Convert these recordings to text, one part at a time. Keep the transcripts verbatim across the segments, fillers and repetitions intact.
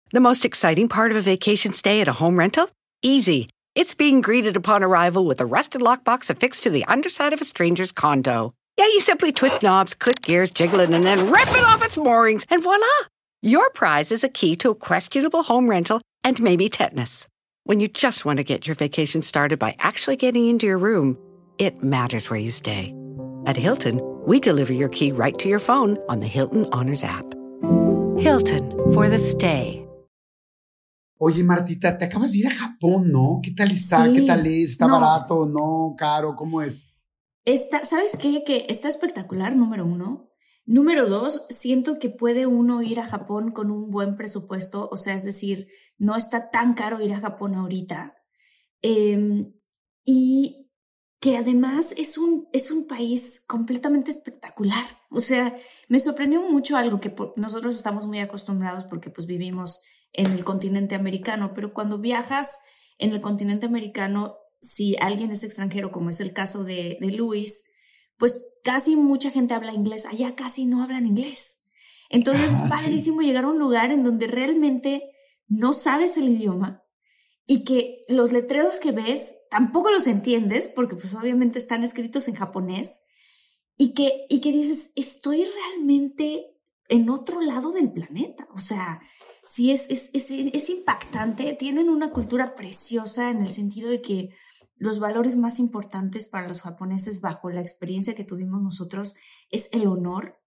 The most exciting part of a vacation stay at a home rental? Easy. It's being greeted upon arrival with a rusted lockbox affixed to the underside of a stranger's condo. Yeah, you simply twist knobs, click gears, jiggle it, and then rip it off its moorings, and voila! Your prize is a key to a questionable home rental and maybe tetanus. When you just want to get your vacation started by actually getting into your room, it matters where you stay. At Hilton, we deliver your key right to your phone on the Hilton Honors app. Hilton, for the stay. Oye, Martita, te acabas de ir a Japón, ¿no? ¿Qué tal está? Sí. ¿Qué tal es? ¿Está no. barato? ¿No? ¿Caro? ¿Cómo es? Está, ¿sabes qué? Que está espectacular, número uno. Número dos, siento que puede uno ir a Japón con un buen presupuesto. O sea, es decir, no está tan caro ir a Japón ahorita. Eh, y que además es un, es un país completamente espectacular. O sea, me sorprendió mucho algo que por, nosotros estamos muy acostumbrados porque pues vivimos en el continente americano, pero cuando viajas en el continente americano, si alguien es extranjero, como es el caso de, de Luis, pues casi mucha gente habla inglés, allá casi no hablan inglés. Entonces ah, es padrísimo sí. llegar a un lugar en donde realmente no sabes el idioma y que los letreros que ves tampoco los entiendes, porque pues obviamente están escritos en japonés, y que, y que dices, estoy realmente en otro lado del planeta. O sea, sí es, es, es, es impactante. Tienen una cultura preciosa en el sentido de que los valores más importantes para los japoneses, bajo la experiencia que tuvimos nosotros, es el honor.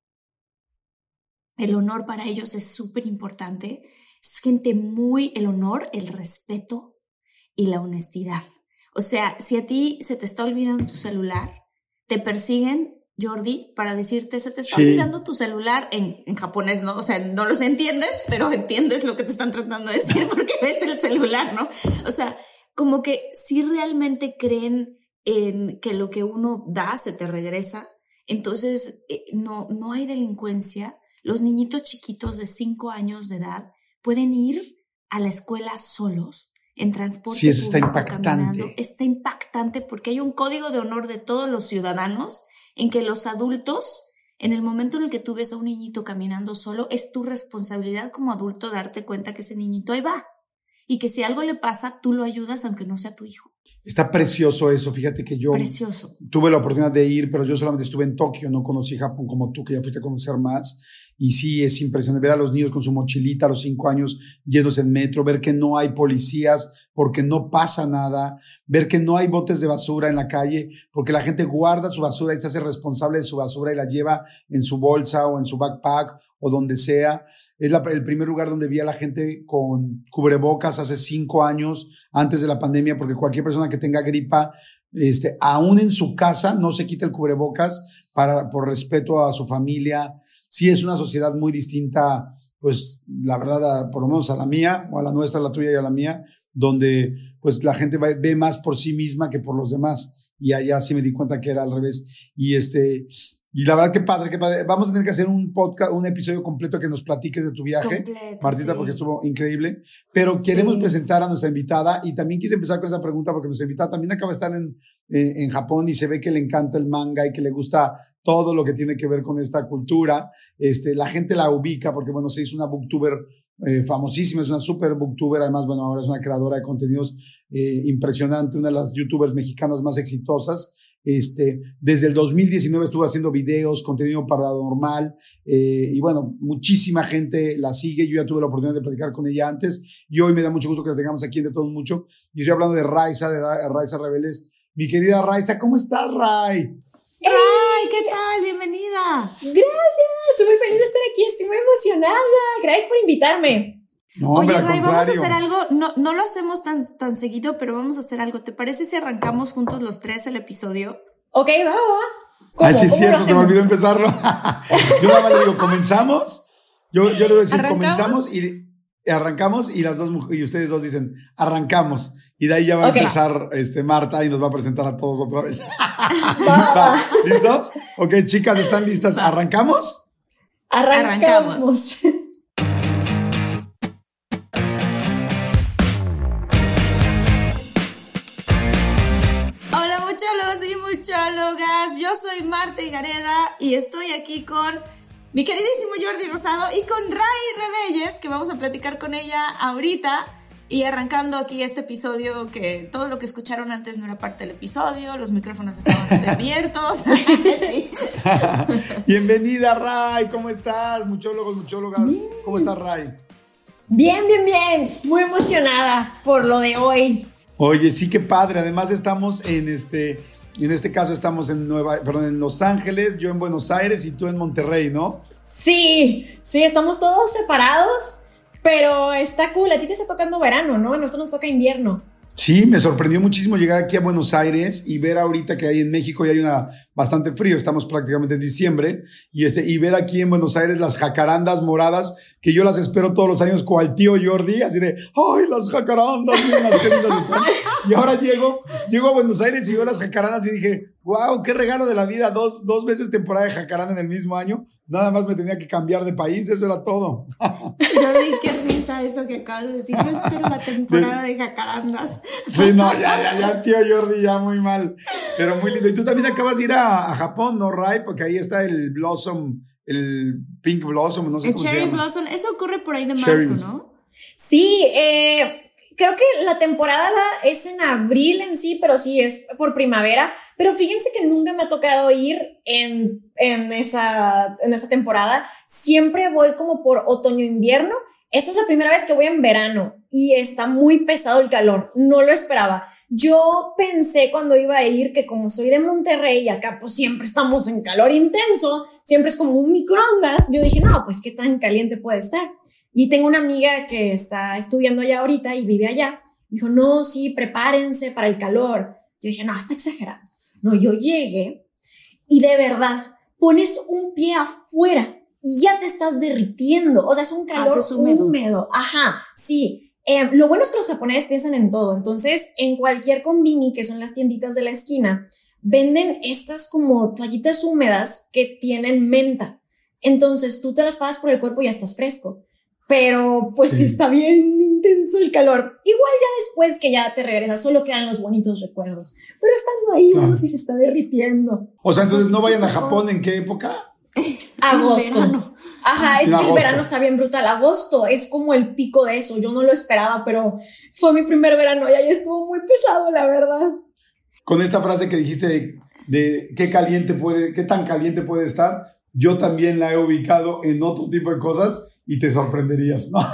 El honor para ellos es súper importante. Es gente muy, el honor, el respeto y la honestidad. O sea, si a ti se te está olvidando tu celular, te persiguen, Jordi, para decirte, se te está sí. olvidando tu celular en, en japonés, ¿no? O sea, no los entiendes, pero entiendes lo que te están tratando de decir porque ves el celular, ¿no? O sea, como que si realmente creen en que lo que uno da se te regresa, entonces eh, no, no hay delincuencia. Los niñitos chiquitos de cinco años de edad pueden ir a la escuela solos, en transporte sí, eso público, está impactante. Caminando. Está impactante porque hay un código de honor de todos los ciudadanos en que los adultos, en el momento en el que tú ves a un niñito caminando solo, es tu responsabilidad como adulto darte cuenta que ese niñito ahí va y que si algo le pasa, tú lo ayudas aunque no sea tu hijo. Está precioso eso, fíjate que yo Precioso. tuve la oportunidad de ir, pero yo solamente estuve en Tokio, no conocí Japón como tú, que ya fuiste a conocer más. Y sí, es impresionante ver a los niños con su mochilita a los cinco años yéndose en metro, ver que no hay policías porque no pasa nada, ver que no hay botes de basura en la calle porque la gente guarda su basura y se hace responsable de su basura y la lleva en su bolsa o en su backpack o donde sea. Es la, el primer lugar donde vi a la gente con cubrebocas hace cinco años, antes de la pandemia, porque cualquier persona que tenga gripa, este, aún en su casa, no se quita el cubrebocas para, por respeto a su familia. Sí, es una sociedad muy distinta, pues la verdad, a, por lo menos a la mía, o a la nuestra, a la tuya y a la mía, donde pues la gente va, ve más por sí misma que por los demás. Y allá sí me di cuenta que era al revés. Y este, y la verdad, qué padre, qué padre. Vamos a tener que hacer un podcast, un episodio completo que nos platiques de tu viaje, completo, Martita, sí. porque estuvo increíble. Pero queremos sí. presentar a nuestra invitada y también quise empezar con esa pregunta porque nuestra invitada también acaba de estar en, en, en Japón y se ve que le encanta el manga y que le gusta todo lo que tiene que ver con esta cultura. Este, la gente la ubica porque, bueno, se hizo una booktuber eh, famosísima, es una super booktuber, además, bueno, ahora es una creadora de contenidos eh, impresionante, una de las youtubers mexicanas más exitosas. Este, desde el dos mil diecinueve estuvo haciendo videos, contenido paranormal, eh, y bueno, muchísima gente la sigue. Yo ya tuve la oportunidad de platicar con ella antes y hoy me da mucho gusto que la tengamos aquí en De Todos Mucho. Y estoy hablando de Raiza, de Raiza Rebeles. Mi querida Raiza, ¿cómo estás, Ray? ¡Ray! ¿Qué tal? Bienvenida. Gracias, estoy muy feliz de estar aquí, estoy muy emocionada. Gracias por invitarme. No, Oye, hombre, Ray, vamos a hacer algo, no, no lo hacemos tan, tan seguido, pero vamos a hacer algo. ¿Te parece si arrancamos juntos los tres el episodio? Ok, va, va, va. Ay, sí es cierto, se me olvidó empezarlo. Yo nada más le digo, ¿comenzamos? Yo, yo le voy a decir, ¿arrancamos? comenzamos y, y arrancamos y las dos y ustedes dos dicen, arrancamos. Y de ahí ya va okay. a empezar este, Marta y nos va a presentar a todos otra vez. Va, ¿listos? Ok, chicas, ¿están listas? ¿Arrancamos? Arrancamos. Arrancamos. Hola, muchólogos y muchólogas. Yo soy Marta Higareda y estoy aquí con mi queridísimo Jordi Rosado y con Ray Rebelles, que vamos a platicar con ella ahorita. Y arrancando aquí este episodio, que todo lo que escucharon antes no era parte del episodio, los micrófonos estaban abiertos. Sí. Bienvenida, Ray, ¿cómo estás? Muchólogos, muchólogas, ¿cómo estás, Ray? Bien, bien, bien, muy emocionada por lo de hoy. Oye, sí, qué padre. Además estamos en este, en este caso estamos en Nueva, perdón, en Los Ángeles, yo en Buenos Aires y tú en Monterrey, ¿no? Sí, sí, estamos todos separados. Pero está cool, a ti te está tocando verano, ¿no? A nosotros nos toca invierno. Sí, me sorprendió muchísimo llegar aquí a Buenos Aires y ver ahorita que hay en México y hay una bastante frío, estamos prácticamente en diciembre, y, este, y ver aquí en Buenos Aires las jacarandas moradas, que yo las espero todos los años con el tío Jordi, así de, ¡ay, las jacarandas! Miren las qué lindas están. Y ahora llego, llego a Buenos Aires y veo las jacarandas y dije, ¡wow, qué regalo de la vida! Dos, dos veces temporada de jacaranda en el mismo año. Nada más me tenía que cambiar de país, eso era todo. Jordi, qué risa eso que acabas de decir. Yo espero la temporada de jacarandas. Sí, no, ya, ya, ya, tío Jordi, ya muy mal. Pero muy lindo. Y tú también acabas de ir a, a Japón, ¿no, Ray? Porque ahí está el Blossom, el Pink Blossom, no sé el cómo se Cherry llama. Blossom, eso ocurre por ahí de Cherry. marzo, ¿no? Sí, eh, creo que la temporada es en abril en sí, pero sí es por primavera. Pero fíjense que nunca me ha tocado ir en, en, esa, en esa temporada. Siempre voy como por otoño-invierno. Esta es la primera vez que voy en verano y está muy pesado el calor. No lo esperaba. Yo pensé cuando iba a ir que como soy de Monterrey y acá pues siempre estamos en calor intenso, siempre es como un microondas. Yo dije, no, pues qué tan caliente puede estar. Y tengo una amiga que está estudiando allá ahorita y vive allá. Me dijo, no, sí, prepárense para el calor. Yo dije, no, está exagerando. No, yo llegué y de verdad pones un pie afuera y ya te estás derritiendo. O sea, es un calor húmedo. húmedo. Ajá, sí. Eh, lo bueno es que los japoneses piensan en todo. Entonces, en cualquier konbini, que son las tienditas de la esquina, venden estas como toallitas húmedas que tienen menta. Entonces, tú te las pasas por el cuerpo y ya estás fresco. Pero pues sí. sí está bien intenso el calor. Igual ya después que ya te regresas, solo quedan los bonitos recuerdos. Pero estando ahí, claro. Uno sí se está derritiendo. O sea, entonces no vayan a Japón, ¿en qué época? Agosto. Ajá, es en que agosto. El verano está bien brutal. Agosto es como el pico de eso. Yo no lo esperaba, pero fue mi primer verano y ahí estuvo muy pesado, la verdad. Con esta frase que dijiste de, de qué caliente puede, qué tan caliente puede estar, yo también la he ubicado en otro tipo de cosas. Y te sorprenderías, ¿no?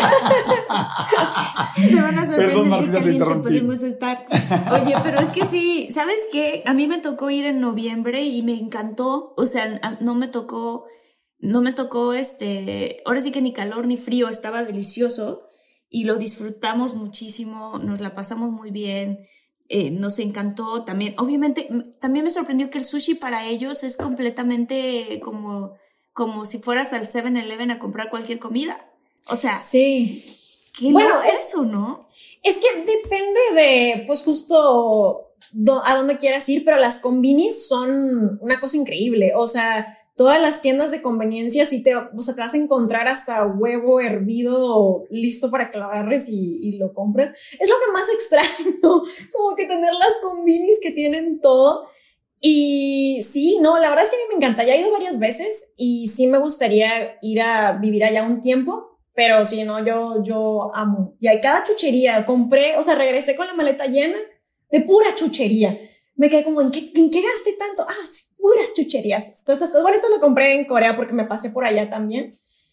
Se van a sorprender. Perdón, Martita, te interrumpí. Podemos estar. Oye, pero es que sí, ¿sabes qué? A mí me tocó ir en noviembre y me encantó. O sea, no me tocó, no me tocó este, ahora sí que ni calor ni frío, estaba delicioso y lo disfrutamos muchísimo, nos la pasamos muy bien. Eh, nos encantó también. Obviamente, también me sorprendió que el sushi para ellos es completamente como... como si fueras al seven eleven a comprar cualquier comida. O sea, sí. ¿Qué bueno es eso, no? Es que depende de, pues justo do, a dónde quieras ir, pero las konbinis son una cosa increíble. O sea, todas las tiendas de conveniencia sí te, o sea, te vas a encontrar hasta huevo hervido listo para que lo agarres y, y lo compres. Es lo que más extraño, como que tener las konbinis que tienen todo. Y sí, no, la verdad es que a mí me encanta, ya he ido varias veces y sí me gustaría ir a vivir allá un tiempo, pero sí, no, yo, yo amo. Y hay cada chuchería, compré, o sea, regresé con la maleta llena de pura chuchería. Me quedé como, ¿en qué, en qué gasté tanto? Ah, sí, puras chucherías, estas, estas cosas. Bueno, esto lo compré en Corea porque me pasé por allá también.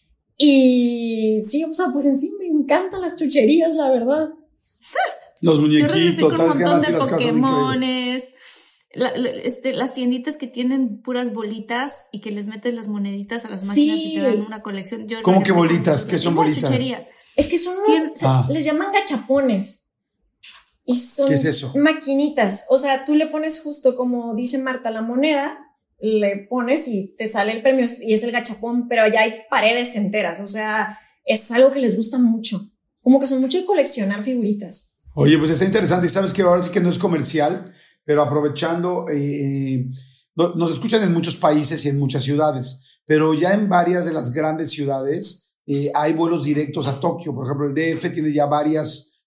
Y sí, o sea, pues en sí me encantan las chucherías, la verdad. Los muñequitos, ¿sabes qué? Un montón de las Pokémones. La, la, este, las tienditas que tienen puras bolitas y que les metes las moneditas a las máquinas sí. Y te dan una colección. Yo ¿Cómo que bolitas? ¿Qué son bolitas? Chuchería. Es que son unos, ah. les llaman gachapones. Y son ¿Qué es eso? Maquinitas. O sea, tú le pones justo como dice Marta la moneda, le pones y te sale el premio y es el gachapón, pero allá hay paredes enteras. O sea, es algo que les gusta mucho. Como que son mucho de coleccionar figuritas. Oye, pues está interesante. Y sabes que ahora sí que no es comercial, pero aprovechando, eh, nos escuchan en muchos países y en muchas ciudades, pero ya en varias de las grandes ciudades eh, hay vuelos directos a Tokio. Por ejemplo, el D F tiene ya varias,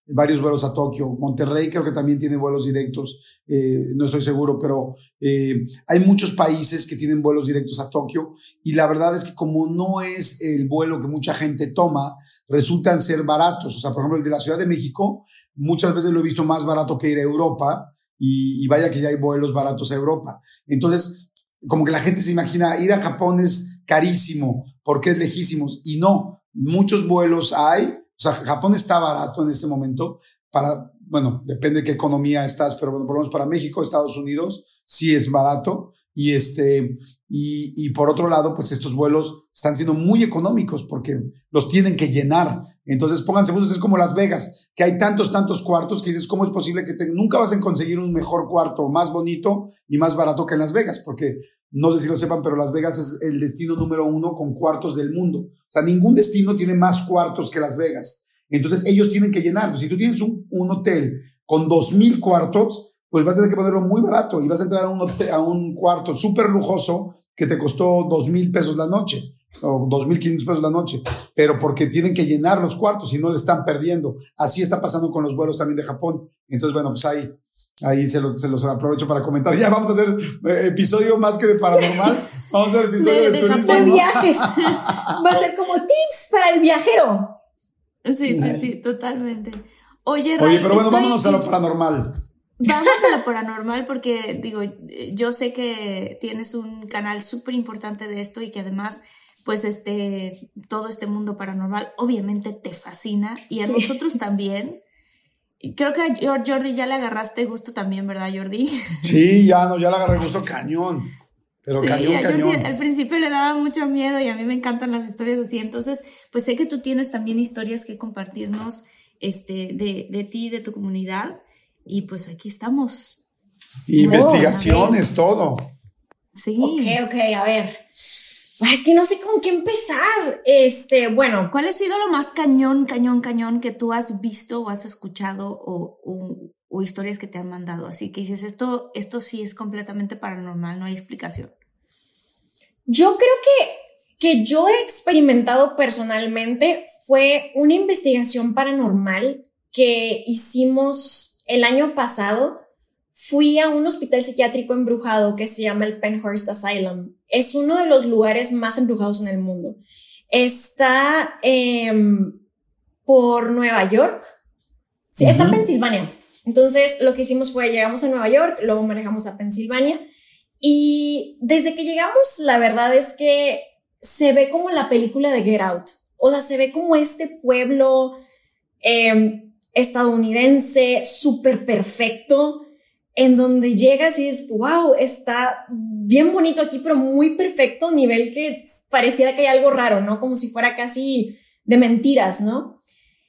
varios vuelos a Tokio. Monterrey creo que también tiene vuelos directos, eh, no estoy seguro, pero eh, hay muchos países que tienen vuelos directos a Tokio y la verdad es que como no es el vuelo que mucha gente toma, resultan ser baratos. O sea, por ejemplo, el de la Ciudad de México, muchas veces lo he visto más barato que ir a Europa y, y vaya que ya hay vuelos baratos a Europa. Entonces, como que la gente se imagina, ir a Japón es carísimo porque es lejísimos y no, muchos vuelos hay. O sea, Japón está barato en este momento para, bueno, depende de qué economía estás, pero bueno, por lo menos para México, Estados Unidos, sí es barato. Y este, y, y por otro lado, pues estos vuelos están siendo muy económicos porque los tienen que llenar. Entonces, pónganse juntos, es como Las Vegas, que hay tantos, tantos cuartos que dices, ¿cómo es posible que te, nunca vas a conseguir un mejor cuarto más bonito y más barato que en Las Vegas? Porque no sé si lo sepan, pero Las Vegas es el destino número uno con cuartos del mundo. O sea, ningún destino tiene más cuartos que Las Vegas. Entonces, ellos tienen que llenar. Si tú tienes un, un hotel con dos mil cuartos, pues vas a tener que ponerlo muy barato y vas a entrar a un, hotel, a un cuarto súper lujoso que te costó dos mil pesos la noche o dos mil quinientos pesos la noche, pero porque tienen que llenar los cuartos y no le están perdiendo. Así está pasando con los vuelos también de Japón. Entonces, bueno, pues ahí, ahí se, lo, se los aprovecho para comentar. Ya vamos a hacer eh, episodio más que de paranormal. Vamos a hacer episodio de, de, de turismo. Japón, ¿no? Viajes. Va a ser como tips para el viajero. Sí, sí, sí, totalmente. Oye, Ray, Oye, pero bueno, estoy... vámonos a lo paranormal. Vamos a lo paranormal porque, digo, yo sé que tienes un canal súper importante de esto y que además, pues, este, todo este mundo paranormal obviamente te fascina y a sí. nosotros también. Y creo que a Jordi ya le agarraste gusto también, ¿verdad, Jordi? Sí, ya no, ya le agarré gusto cañón. Pero sí, cañón, a cañón. Jordi al principio le daba mucho miedo y a mí me encantan las historias así. Entonces, pues sé que tú tienes también historias que compartirnos este, de, de ti, de tu comunidad. Y pues aquí estamos. Investigaciones, oh, todo. Sí. Ok, ok, a ver. Es que no sé con qué empezar. Este, bueno. ¿Cuál ha sido lo más cañón, cañón, cañón que tú has visto o has escuchado o, o, o historias que te han mandado? Así que dices, esto, esto sí es completamente paranormal, no hay explicación. Yo creo que, que yo he experimentado personalmente fue una investigación paranormal que hicimos el año pasado. Fui a un hospital psiquiátrico embrujado que se llama el Penhurst Asylum. Es uno de los lugares más embrujados en el mundo. Está eh, por Nueva York. Sí, uh-huh. Está en Pensilvania. Entonces, lo que hicimos fue, llegamos a Nueva York, luego manejamos a Pensilvania. Y desde que llegamos, la verdad es que se ve como la película de Get Out. O sea, se ve como este pueblo eh, estadounidense súper perfecto, en donde llegas y es, wow, está bien bonito aquí, pero muy perfecto, nivel que pareciera que hay algo raro, ¿no? Como si fuera casi de mentiras, ¿no?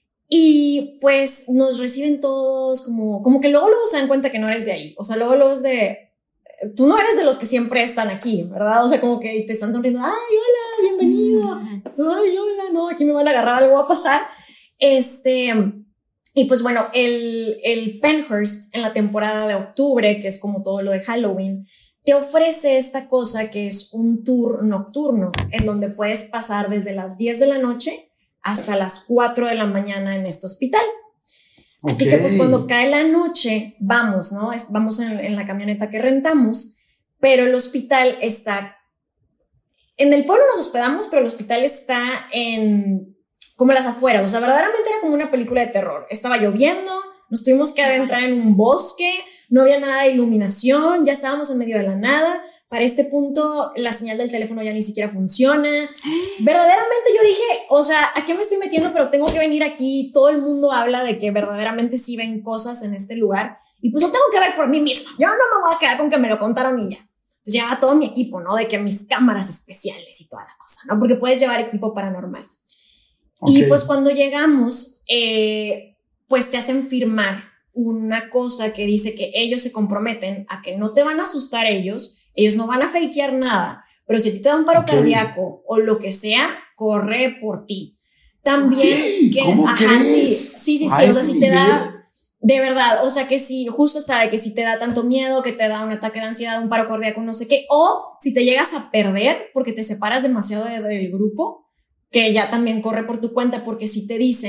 Y pues nos reciben todos como, como que luego luego se dan cuenta que no eres de ahí. O sea, luego luego es de, tú no eres de los que siempre están aquí, ¿verdad? O sea, como que te están sonriendo, ay, hola, bienvenido. Ay, hola, no, aquí me van a agarrar, algo va a pasar. Este... Y pues bueno, el, el Penhurst en la temporada de octubre, que es como todo lo de Halloween, te ofrece esta cosa que es un tour nocturno, en donde puedes pasar desde las diez de la noche hasta las cuatro de la mañana en este hospital. Okay. Así que pues cuando cae la noche, vamos, ¿no? Es, vamos en, en la camioneta que rentamos, pero el hospital está... En el pueblo nos hospedamos, pero el hospital está en... como las afueras, o sea, verdaderamente era como una película de terror. Estaba lloviendo, nos tuvimos que adentrar en un bosque, no había nada de iluminación, ya estábamos en medio de la nada. Para este punto, la señal del teléfono ya ni siquiera funciona. Verdaderamente yo dije, o sea, ¿a qué me estoy metiendo? Pero tengo que venir aquí. Todo el mundo habla de que verdaderamente sí ven cosas en este lugar. Y pues lo tengo que ver por mí misma. Yo no me voy a quedar con que me lo contaron y ya. Entonces llevaba todo mi equipo, ¿no? De que mis cámaras especiales y toda la cosa, ¿no? Porque puedes llevar equipo paranormal. Okay. Y pues cuando llegamos, eh, pues te hacen firmar una cosa que dice que ellos se comprometen a que no te van a asustar ellos, ellos no van a fakear nada, pero si a ti te da un paro okay. cardíaco o lo que sea, corre por ti. También Ay, que, ¿cómo ajá, crees? sí, sí, sí, sí, o sea, si te da, de verdad, o sea que si, justo está de que si te da tanto miedo, que te da un ataque de ansiedad, un paro cardíaco, no sé qué, o si te llegas a perder porque te separas demasiado de, del grupo, que ya también corre por tu cuenta, porque si te dicen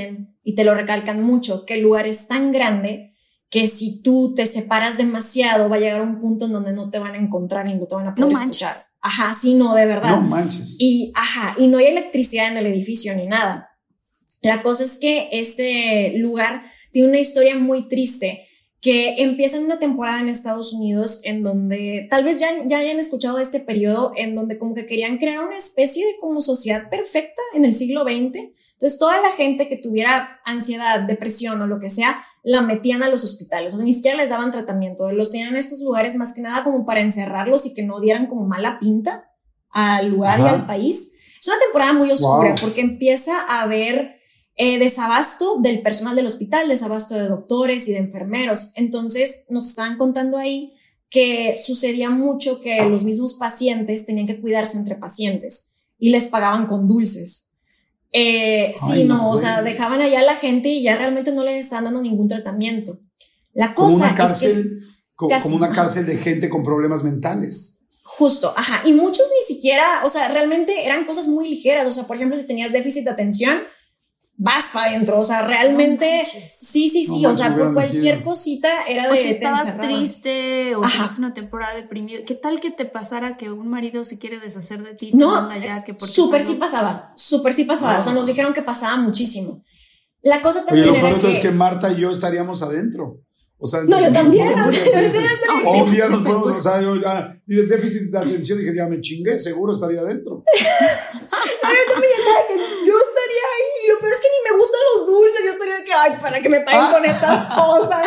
y te lo recalcan mucho, que el lugar es tan grande que si tú te separas demasiado va a llegar a un punto en donde no te van a encontrar y no te van a poder no escuchar. Manches. Ajá, sí, no, de verdad. No manches. Y, ajá, y no hay electricidad en el edificio ni nada. La cosa es que este lugar tiene una historia muy triste que empieza en una temporada en Estados Unidos en donde tal vez ya, ya hayan escuchado de este periodo en donde como que querían crear una especie de como sociedad perfecta en el siglo veinte. Entonces toda la gente que tuviera ansiedad, depresión o lo que sea, la metían a los hospitales, o sea, ni siquiera les daban tratamiento, los tenían en estos lugares más que nada como para encerrarlos y que no dieran como mala pinta al lugar. Ajá. Y al país. Es una temporada muy oscura. Wow. Porque empieza a haber Eh, desabasto del personal del hospital, desabasto de doctores y de enfermeros. Entonces nos estaban contando ahí que sucedía mucho que los mismos pacientes tenían que cuidarse entre pacientes y les pagaban con dulces. Eh, sí, no, no o sea, dejaban allá a la gente y ya realmente no les estaban dando ningún tratamiento. La cosa como una cárcel, es que como, casi, como una cárcel de gente con problemas mentales. Justo, ajá. Y muchos ni siquiera, o sea, realmente eran cosas muy ligeras. O sea, por ejemplo, si tenías déficit de atención, vas para adentro, o sea, realmente, no sí, sí, sí, no o sea, por cualquier metido. Cosita era de... O si estabas triste o tienes una temporada deprimida, ¿qué tal que te pasara que un marido se quiere deshacer de ti? No, te manda ya que súper sí pasaba, súper sí pasaba, oh. O sea, nos dijeron que pasaba muchísimo. La cosa también Oye, lo peor que... es que Marta y yo estaríamos adentro. O sea, no, yo también. O, sea, o un día nos podemos, o sea, yo ya, dices déficit de atención, dije, ya me chingué, seguro estaría adentro. Yo también ya sabía que yo estaría ahí. Lo peor es que ni me gustan los dulces. Yo estaría de que, ay, para que me paguen ah. con estas cosas.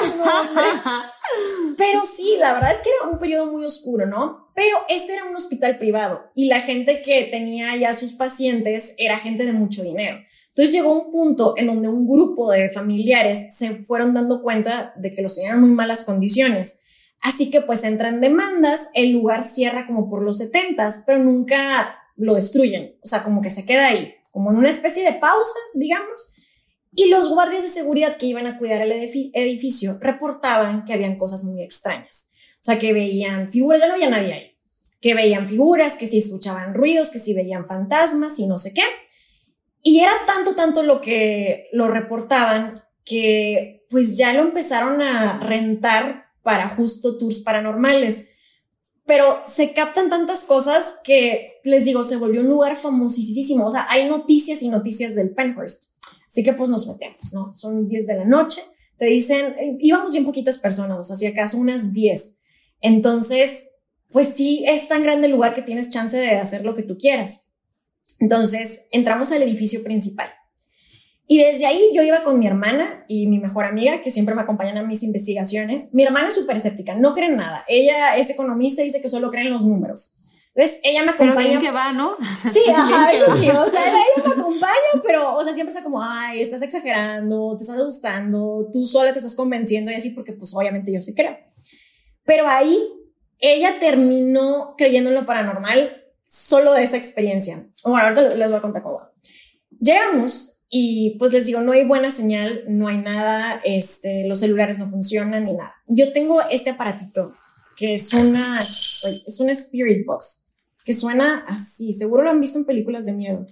No, pero sí, la verdad es que era un periodo muy oscuro, ¿no? Pero este era un hospital privado y la gente que tenía ya sus pacientes era gente de mucho dinero. Entonces llegó un punto en donde un grupo de familiares se fueron dando cuenta de que los tenían en muy malas condiciones. Así que pues entran demandas, el lugar cierra como por los setentas, pero nunca lo destruyen. O sea, como que se queda ahí, como en una especie de pausa, digamos. Y los guardias de seguridad que iban a cuidar el edificio reportaban que habían cosas muy extrañas. O sea, que veían figuras, ya no había nadie ahí, que veían figuras, que sí escuchaban ruidos, que sí veían fantasmas y no sé qué. Y era tanto, tanto lo que lo reportaban que pues ya lo empezaron a rentar para justo tours paranormales. Pero se captan tantas cosas que, les digo, se volvió un lugar famosísimo. O sea, hay noticias y noticias del Penhurst. Así que pues nos metemos, ¿no? Son diez de la noche. Te dicen, íbamos bien poquitas personas, o sea, si acaso unas diez. Entonces, pues sí, es tan grande el lugar que tienes chance de hacer lo que tú quieras. Entonces entramos al edificio principal y desde ahí yo iba con mi hermana y mi mejor amiga que siempre me acompañan a mis investigaciones. Mi hermana es súper escéptica, no cree en nada. Ella es economista y dice que solo cree en los números. Entonces ella me acompaña. Pero bien que va, ¿no? Sí, ajá, eso sí, o sea, ella me acompaña, pero, o sea, siempre está como, ay, estás exagerando, te estás asustando, tú sola te estás convenciendo y así, porque pues obviamente yo sí creo. Pero ahí ella terminó creyendo en lo paranormal solo de esa experiencia. Bueno, ahorita les voy a contar cómo va. Llegamos y pues les digo, no hay buena señal, no hay nada, este, los celulares no funcionan ni nada. Yo tengo este aparatito que es una, es una Spirit Box, que suena así, seguro lo han visto en películas de miedo.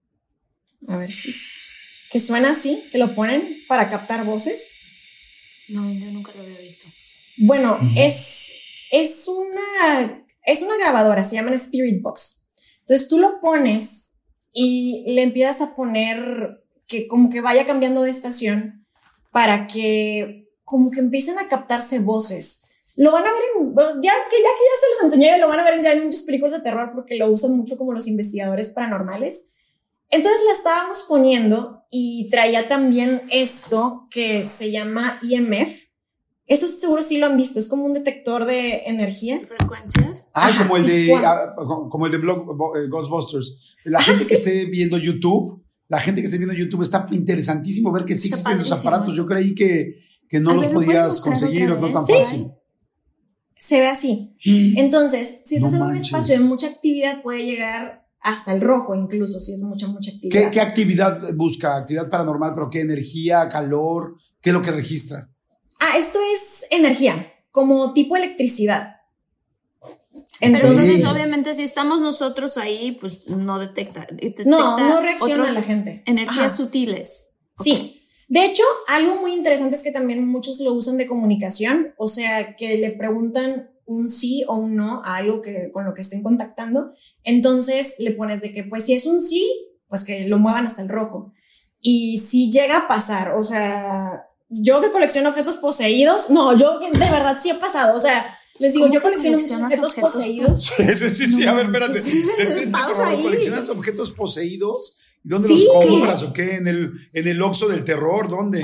A ver si, que suena así, que lo ponen para captar voces. No, yo nunca lo había visto. Bueno, uh-huh. es, es una... Es una grabadora, se llama Spirit Box. Entonces tú lo pones y le empiezas a poner que como que vaya cambiando de estación para que como que empiecen a captarse voces. Lo van a ver en, ya que ya que ya se los enseñé, lo van a ver ya en muchas películas de terror porque lo usan mucho como los investigadores paranormales. Entonces la estábamos poniendo y traía también esto que se llama E M F. Esto seguro sí lo han visto, es como un detector de energía. ¿Frecuencias? Ah, como el de, uh, como el de Blog, uh, Ghostbusters. La gente ah, que ¿sí? esté viendo YouTube, la gente que esté viendo YouTube está interesantísimo ver que sí existen esos aparatos. Yo creí que, que no a los ver, podías conseguir o no tan ¿sí? fácil. Se ve así. Entonces, si estás no en un espacio de mucha actividad, puede llegar hasta el rojo incluso, si es mucha, mucha actividad. ¿Qué, qué actividad busca? Actividad paranormal, pero ¿qué energía, calor? ¿Qué es lo que registra? Ah, esto es energía, como tipo electricidad. Entonces, Entonces obviamente, si estamos nosotros ahí, pues no detecta. detecta no, no reacciona a la gente. Energías Ajá. sutiles. Sí, okay. De hecho, algo muy interesante es que también muchos lo usan de comunicación, o sea, que le preguntan un sí o un no a algo que, con lo que estén contactando, entonces le pones de que, pues si es un sí, pues que lo muevan hasta el rojo. Y si llega a pasar, o sea, yo que colecciono objetos poseídos, no, yo de verdad sí ha pasado, o sea, les digo, yo colecciono muchos objetos, objetos poseídos. Sí, sí, sí, no, a ver, espérate. Pausa ¿Coleccionas objetos poseídos? ¿Y dónde Sí. los compras o qué? ¿En el, en el Oxxo del terror? ¿Dónde?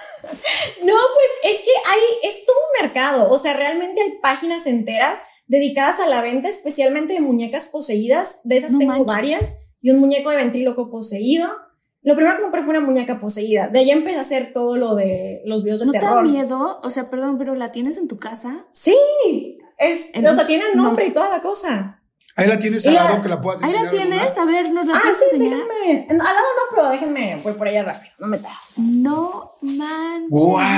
No, pues es que hay, es todo un mercado, o sea, realmente hay páginas enteras dedicadas a la venta, especialmente de muñecas poseídas, de esas No tengo manches. varias, y un muñeco de ventríloco poseído. Lo primero que compré fue una muñeca poseída, de ahí empecé a hacer todo lo de los videos de ¿No terror. te da miedo? O sea, perdón, pero ¿la tienes en tu casa? Sí, es, En- o sea, tiene nombre no. y toda la cosa. Ahí la tienes Y al la- lado que la puedas Ahí enseñar. la tienes, ¿verdad? a ver, nos la Ah, puedes sí, enseñar. déjenme, al lado no, pero déjenme, voy por allá rápido, no me tardo. No manches.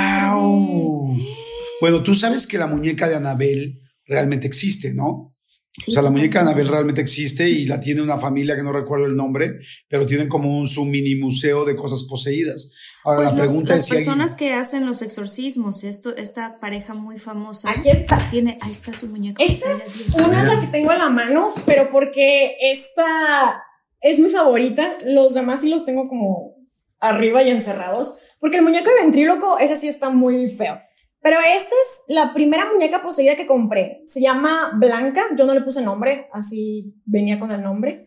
¡Guau! Bueno, tú sabes que la muñeca de Annabelle realmente existe, ¿no? Sí, O sea, la muñeca de totalmente. Annabelle realmente existe y la tiene una familia que no recuerdo el nombre, pero tienen como un su mini museo de cosas poseídas. Ahora, Pues la los- pregunta las es si alguien- personas que hacen los exorcismos, esto, esta pareja muy famosa. Aquí está. Tiene, ahí está su muñeca. Esta Ahí es la una es la que tengo en la mano, pero porque esta es mi favorita. Los demás sí los tengo como arriba y encerrados. Porque el muñeco de ventríloco, ese sí está muy feo. Pero esta es la primera muñeca poseída que compré. Se llama Blanca. Yo no le puse nombre, así venía con el nombre.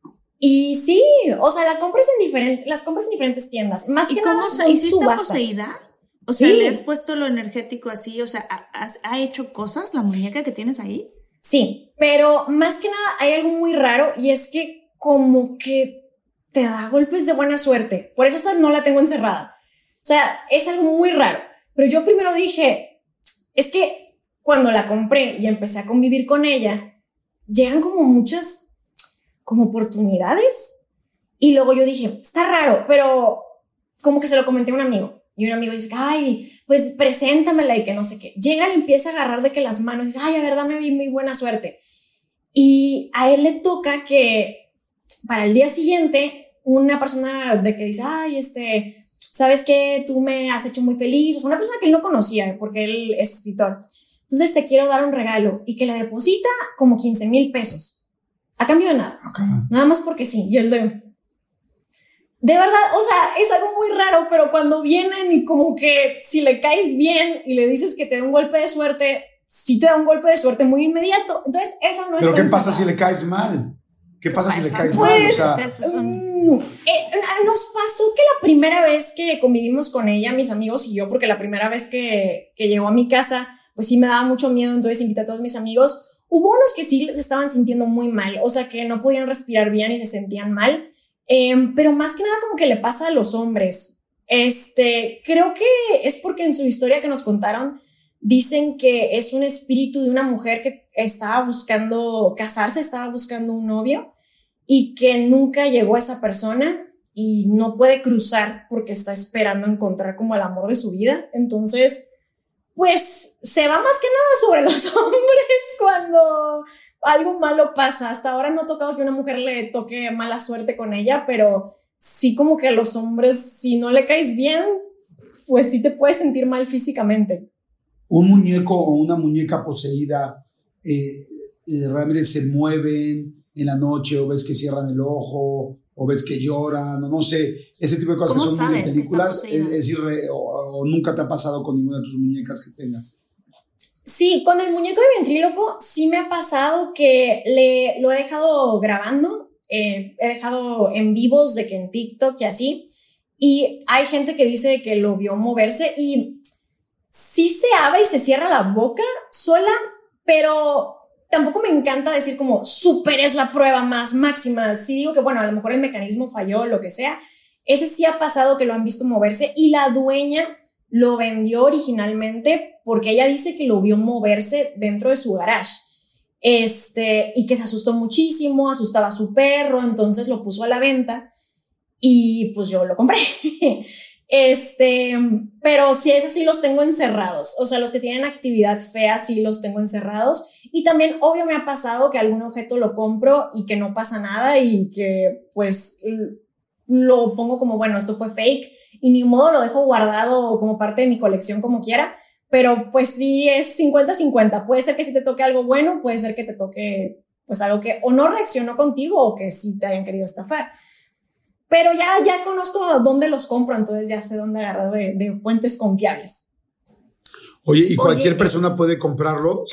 Y sí, o sea, la compras en diferentes, las compras en diferentes tiendas. Más ¿Y que cómo nada se- son y si está subastas. poseída? O Sí. sea, ¿le has puesto lo energético así? O sea, ¿ha, has- ha hecho cosas la muñeca que tienes ahí? Sí, pero más que nada hay algo muy raro y es que como que te da golpes de buena suerte. Por eso esta no la tengo encerrada. O sea, es algo muy raro. Pero yo primero dije, es que cuando la compré y empecé a convivir con ella, llegan como muchas como oportunidades. Y luego yo dije, está raro, pero como que se lo comenté a un amigo. Y un amigo dice, ay, pues preséntamela y que no sé qué. Llega y le empieza a agarrar de que las manos y dice, ay, a ver, dame muy buena suerte. Y a él le toca que para el día siguiente, una persona de que dice, ay, este, ¿sabes qué? Tú me has hecho muy feliz. O sea, una persona que él no conocía, porque él es escritor. Entonces te quiero dar un regalo y que le deposita como quince mil pesos. A cambio de nada. Ah, cara. Nada más porque sí. Y él de... De verdad, o sea, es algo muy raro, pero cuando vienen y como que si le caes bien y le dices que te da un golpe de suerte, sí te da un golpe de suerte muy inmediato. Entonces, esa no es Pero ¿qué pasa si le caes mal? ¿Qué pasa si le caes Pues, mal? O o sea, sea, estos son- Mm, eh, nos pasó que la primera vez que convivimos con ella, mis amigos y yo, porque la primera vez que, que llegó a mi casa, pues sí me daba mucho miedo, entonces invité a todos mis amigos. Hubo unos que sí se estaban sintiendo muy mal, o sea, que no podían respirar bien y se sentían mal, eh, pero más que nada como que le pasa a los hombres. Este, creo que es porque en su historia que nos contaron, dicen que es un espíritu de una mujer que estaba buscando casarse, estaba buscando un novio y que nunca llegó a esa persona y no puede cruzar porque está esperando encontrar como el amor de su vida. Entonces, pues se va más que nada sobre los hombres cuando algo malo pasa. Hasta ahora no ha tocado que una mujer le toque mala suerte con ella, pero sí como que a los hombres, si no le caes bien, pues sí te puedes sentir mal físicamente. un muñeco o una muñeca poseída eh, eh, realmente se mueven en la noche o ves que cierran el ojo o ves que lloran o no sé, ese tipo de cosas que ¿Cómo son muy de sabes que películas, está poseída? es, es irre- o, o nunca te ha pasado con ninguna de tus muñecas que tengas. Sí, con el muñeco de ventríloco sí me ha pasado que le, lo he dejado grabando, eh, he dejado en vivos de que en TikTok y así, y hay gente que dice que lo vio moverse y sí se abre y se cierra la boca sola, pero tampoco me encanta decir como súper es la prueba más máxima. Sí digo que bueno, a lo mejor el mecanismo falló, lo que sea. Ese sí ha pasado que lo han visto moverse y la dueña lo vendió originalmente porque ella dice que lo vio moverse dentro de su garage. Este, y que se asustó muchísimo, asustaba a su perro, entonces lo puso a la venta y pues yo lo compré. Este, pero sí, esos sí los tengo encerrados. O sea, los que tienen actividad fea sí los tengo encerrados. Y también, obvio, me ha pasado que algún objeto lo compro y que no pasa nada y que pues lo pongo como, bueno, esto fue fake y ni modo lo dejo guardado como parte de mi colección como quiera, pero pues sí es cincuenta cincuenta. Puede ser que si te toque algo bueno, puede ser que te toque pues algo que o no reaccionó contigo o que sí te hayan querido estafar. Pero ya, ya conozco dónde los compro, entonces ya sé dónde agarrar de, de fuentes confiables. Oye, ¿y cualquier Oye, persona puede comprarlos?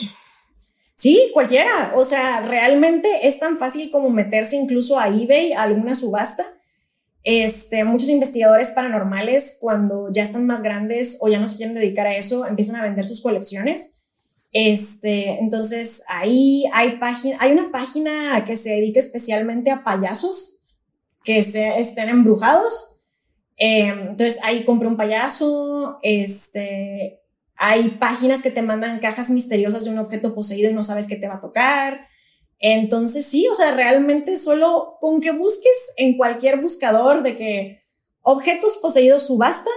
Sí, cualquiera. O sea, realmente es tan fácil como meterse incluso a eBay, a alguna subasta. Este, muchos investigadores paranormales, cuando ya están más grandes o ya no se quieren dedicar a eso, empiezan a vender sus colecciones. Este, entonces, ahí hay, página, hay una página que se dedica especialmente a payasos que se, estén embrujados. Eh, entonces, ahí compré un payaso. Este, hay páginas que te mandan cajas misteriosas de un objeto poseído y no sabes qué te va a tocar. Entonces sí, o sea, realmente solo con que busques en cualquier buscador de que objetos poseídos subasta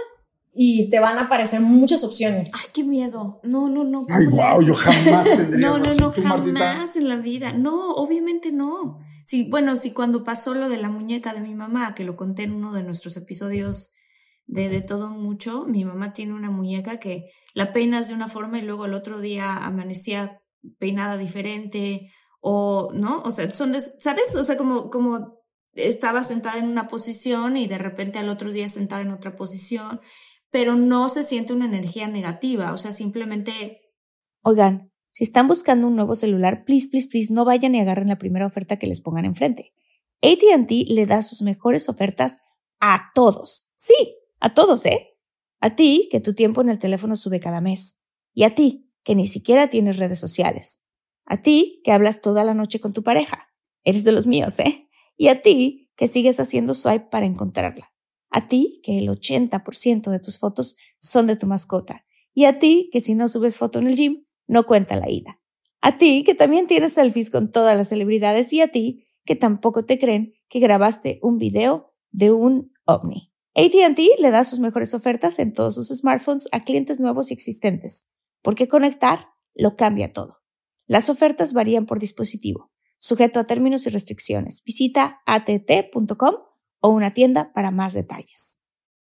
y te van a aparecer muchas opciones. Ay, qué miedo. No, no, no. Ay, wow, yo jamás tendría No, algo no, así. no, ¿Tú, jamás Martita? en la vida. No, obviamente no. Sí, bueno, sí, cuando pasó lo de la muñeca de mi mamá, que lo conté en uno de nuestros episodios de De Todo Mucho, mi mamá tiene una muñeca que la peinas de una forma y luego el otro día amanecía peinada diferente. O, ¿no? O sea, son, de, ¿sabes? O sea, como, como estaba sentada en una posición y de repente al otro día sentada en otra posición, pero no se siente una energía negativa, o sea, simplemente... Oigan, si están buscando un nuevo celular, please, please, please, no vayan y agarren la primera oferta que les pongan enfrente. A T and T le da sus mejores ofertas a todos. Sí, a todos, ¿eh? A ti, que tu tiempo en el teléfono sube cada mes. Y a ti, que ni siquiera tienes redes sociales. A ti, que hablas toda la noche con tu pareja. Eres de los míos, ¿eh? Y a ti, que sigues haciendo swipe para encontrarla. A ti, que el ochenta por ciento de tus fotos son de tu mascota. Y a ti, que si no subes foto en el gym, no cuenta la ida. A ti, que también tienes selfies con todas las celebridades. Y a ti, que tampoco te creen que grabaste un video de un ovni. A T and T le da sus mejores ofertas en todos sus smartphones a clientes nuevos y existentes. Porque conectar lo cambia todo. Las ofertas varían por dispositivo, sujeto a términos y restricciones. Visita a t t punto com o una tienda para más detalles.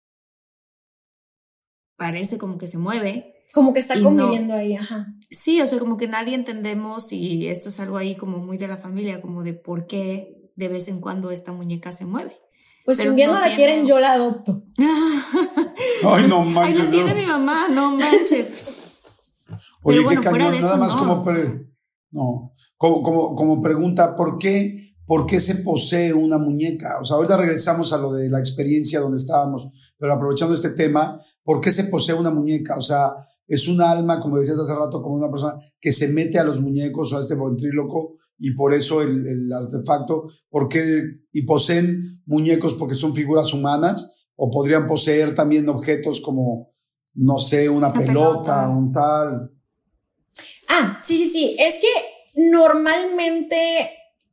Parece como que se mueve. Como que está y conviviendo no, ahí, ajá. Sí, o sea, como que nadie entendemos y esto es algo ahí como muy de la familia, como de por qué de vez en cuando esta muñeca se mueve. Pues Pero si un día no no la tiene... quieren, yo la adopto. Ay, no manches. Ay, no tiene no. mi mamá, no manches. Oye, Pero bueno, qué fuera cañón, de nada eso, más no, como, o pre- sea, no, como, como, como pregunta, ¿por qué, ¿por qué se posee una muñeca? O sea, ahorita regresamos a lo de la experiencia donde estábamos, pero aprovechando este tema, ¿por qué se posee una muñeca? O sea, es un alma, como decías hace rato, como una persona que se mete a los muñecos o a este ventríloco y por eso el, el artefacto, ¿por qué? Y poseen muñecos porque son figuras humanas o podrían poseer también objetos como, no sé, una, una pelota, pelota. un tal... Ah, sí, sí, sí. Es que normalmente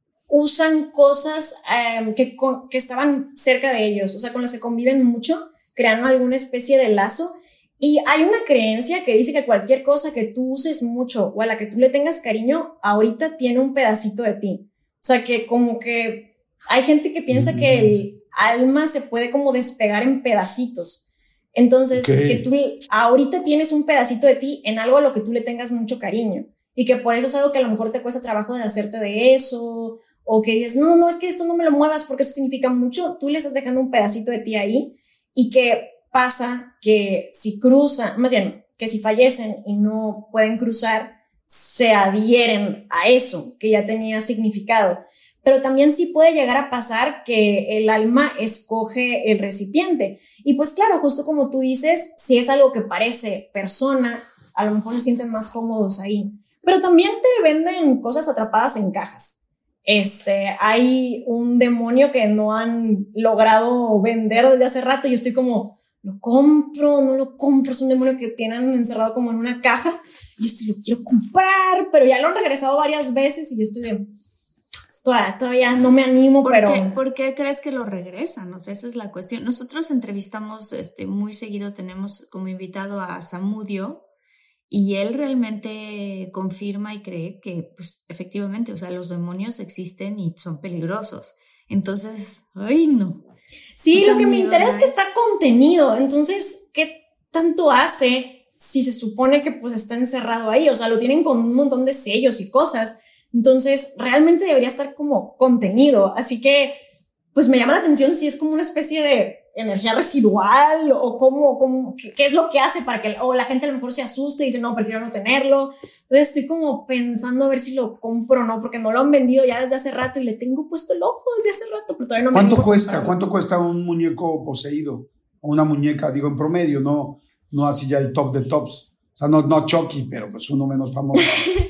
usan cosas um, que, que estaban cerca de ellos, o sea, con las que conviven mucho, crean alguna especie de lazo. Y hay una creencia que dice que cualquier cosa que tú uses mucho o a la que tú le tengas cariño, ahorita tiene un pedacito de ti. O sea, que como que hay gente que piensa mm. que el alma se puede como despegar en pedacitos. Entonces, okay. que tú ahorita tienes un pedacito de ti en algo a lo que tú le tengas mucho cariño y que por eso es algo que a lo mejor te cuesta trabajo de hacerte de eso, o que dices, no, no, es que esto no me lo muevas porque eso significa mucho. Tú le estás dejando un pedacito de ti ahí y que pasa que si cruzan, más bien, que si fallecen y no pueden cruzar, se adhieren a eso que ya tenía significado. Pero también sí puede llegar a pasar que el alma escoge el recipiente. Y pues claro, justo como tú dices, si es algo que parece persona, a lo mejor se sienten más cómodos ahí. Pero también te venden cosas atrapadas en cajas. Este, hay un demonio que no han logrado vender desde hace rato y yo estoy como, ¿lo compro? ¿No lo compro? Es un demonio que tienen encerrado como en una caja y yo estoy, lo quiero comprar, pero ya lo han regresado varias veces y yo estoy de... Todavía, todavía no me animo, ¿Por pero... Qué, ¿Por qué crees que lo regresan? O sea, esa es la cuestión. Nosotros entrevistamos este, muy seguido, tenemos como invitado a Samudio Y él realmente confirma y cree que, pues, efectivamente, o sea, los demonios existen y son peligrosos. Entonces, ¡ay, no! Sí, lo que me interesa es que está contenido. Entonces, ¿qué tanto hace si se supone que pues está encerrado ahí? O sea, lo tienen con un montón de sellos y cosas. Entonces, realmente debería estar como contenido. Así que, pues me llama la atención si es como una especie de energía residual o cómo, cómo qué es lo que hace para que o la gente a lo mejor se asuste y dice, no, prefiero no tenerlo. Entonces estoy como pensando a ver si lo compro o no, porque no lo han vendido ya desde hace rato y le tengo puesto el ojo desde hace rato, pero todavía no me ¿Cuánto cuesta? ¿Cuánto cuesta un muñeco poseído? O una muñeca, digo, en promedio, no, no así ya el top de tops. O sea, no, no Chucky, pero pues uno menos famoso.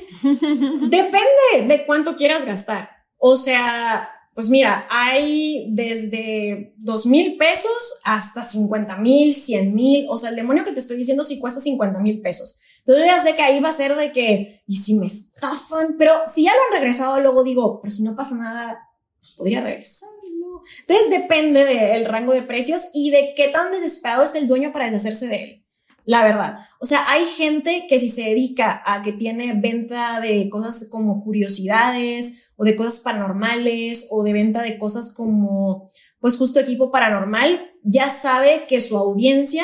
Depende de cuánto quieras gastar. O sea, pues mira, hay desde dos mil pesos hasta cincuenta mil, cien mil. O sea, el demonio que te estoy diciendo sí cuesta cincuenta mil pesos. Entonces ya sé que ahí va a ser de que, ¿y si me estafan? Pero si ya lo han regresado, luego digo, pero si no pasa nada, pues podría regresarlo. Entonces depende del rango de precios y de qué tan desesperado está el dueño para deshacerse de él. La verdad. O sea, hay gente que si se dedica a que tiene venta de cosas como curiosidades o de cosas paranormales o de venta de cosas como, pues justo equipo paranormal, ya sabe que su audiencia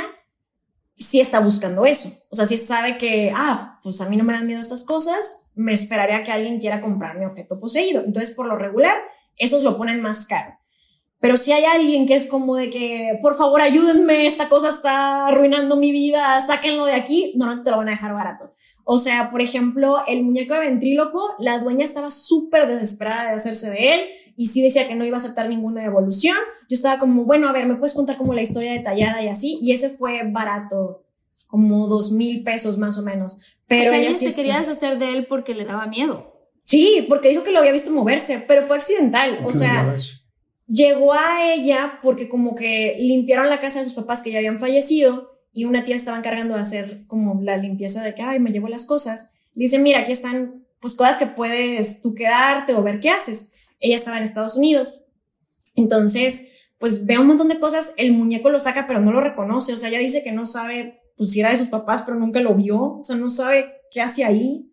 sí está buscando eso. O sea, sí sabe que, ah, pues a mí no me dan miedo estas cosas, me esperaré a que alguien quiera comprar mi objeto poseído. Entonces, por lo regular, esos lo ponen más caro. Pero si hay alguien que es como de que, por favor, ayúdenme, esta cosa está arruinando mi vida, sáquenlo de aquí, no, no te lo van a dejar barato. O sea, por ejemplo, el muñeco de ventríloco, la dueña estaba súper desesperada de hacerse de él y sí decía que no iba a aceptar ninguna devolución. Yo estaba como, bueno, a ver, ¿me puedes contar como la historia detallada y así? Y ese fue barato, como dos mil pesos más o menos. Pero o sea, ella ella sí se está... quería deshacer de él porque le daba miedo. Sí, porque dijo que lo había visto moverse, pero fue accidental. O sea... Llegó a ella porque como que limpiaron la casa de sus papás que ya habían fallecido y una tía estaba encargando de hacer como la limpieza de que, ay, me llevo las cosas. Le dice, mira, aquí están pues cosas que puedes tú quedarte o ver qué haces. Ella estaba en Estados Unidos. Entonces, pues ve un montón de cosas, el muñeco lo saca pero no lo reconoce. O sea, ella dice que no sabe, pues si era de sus papás pero nunca lo vio. O sea, no sabe qué hace ahí.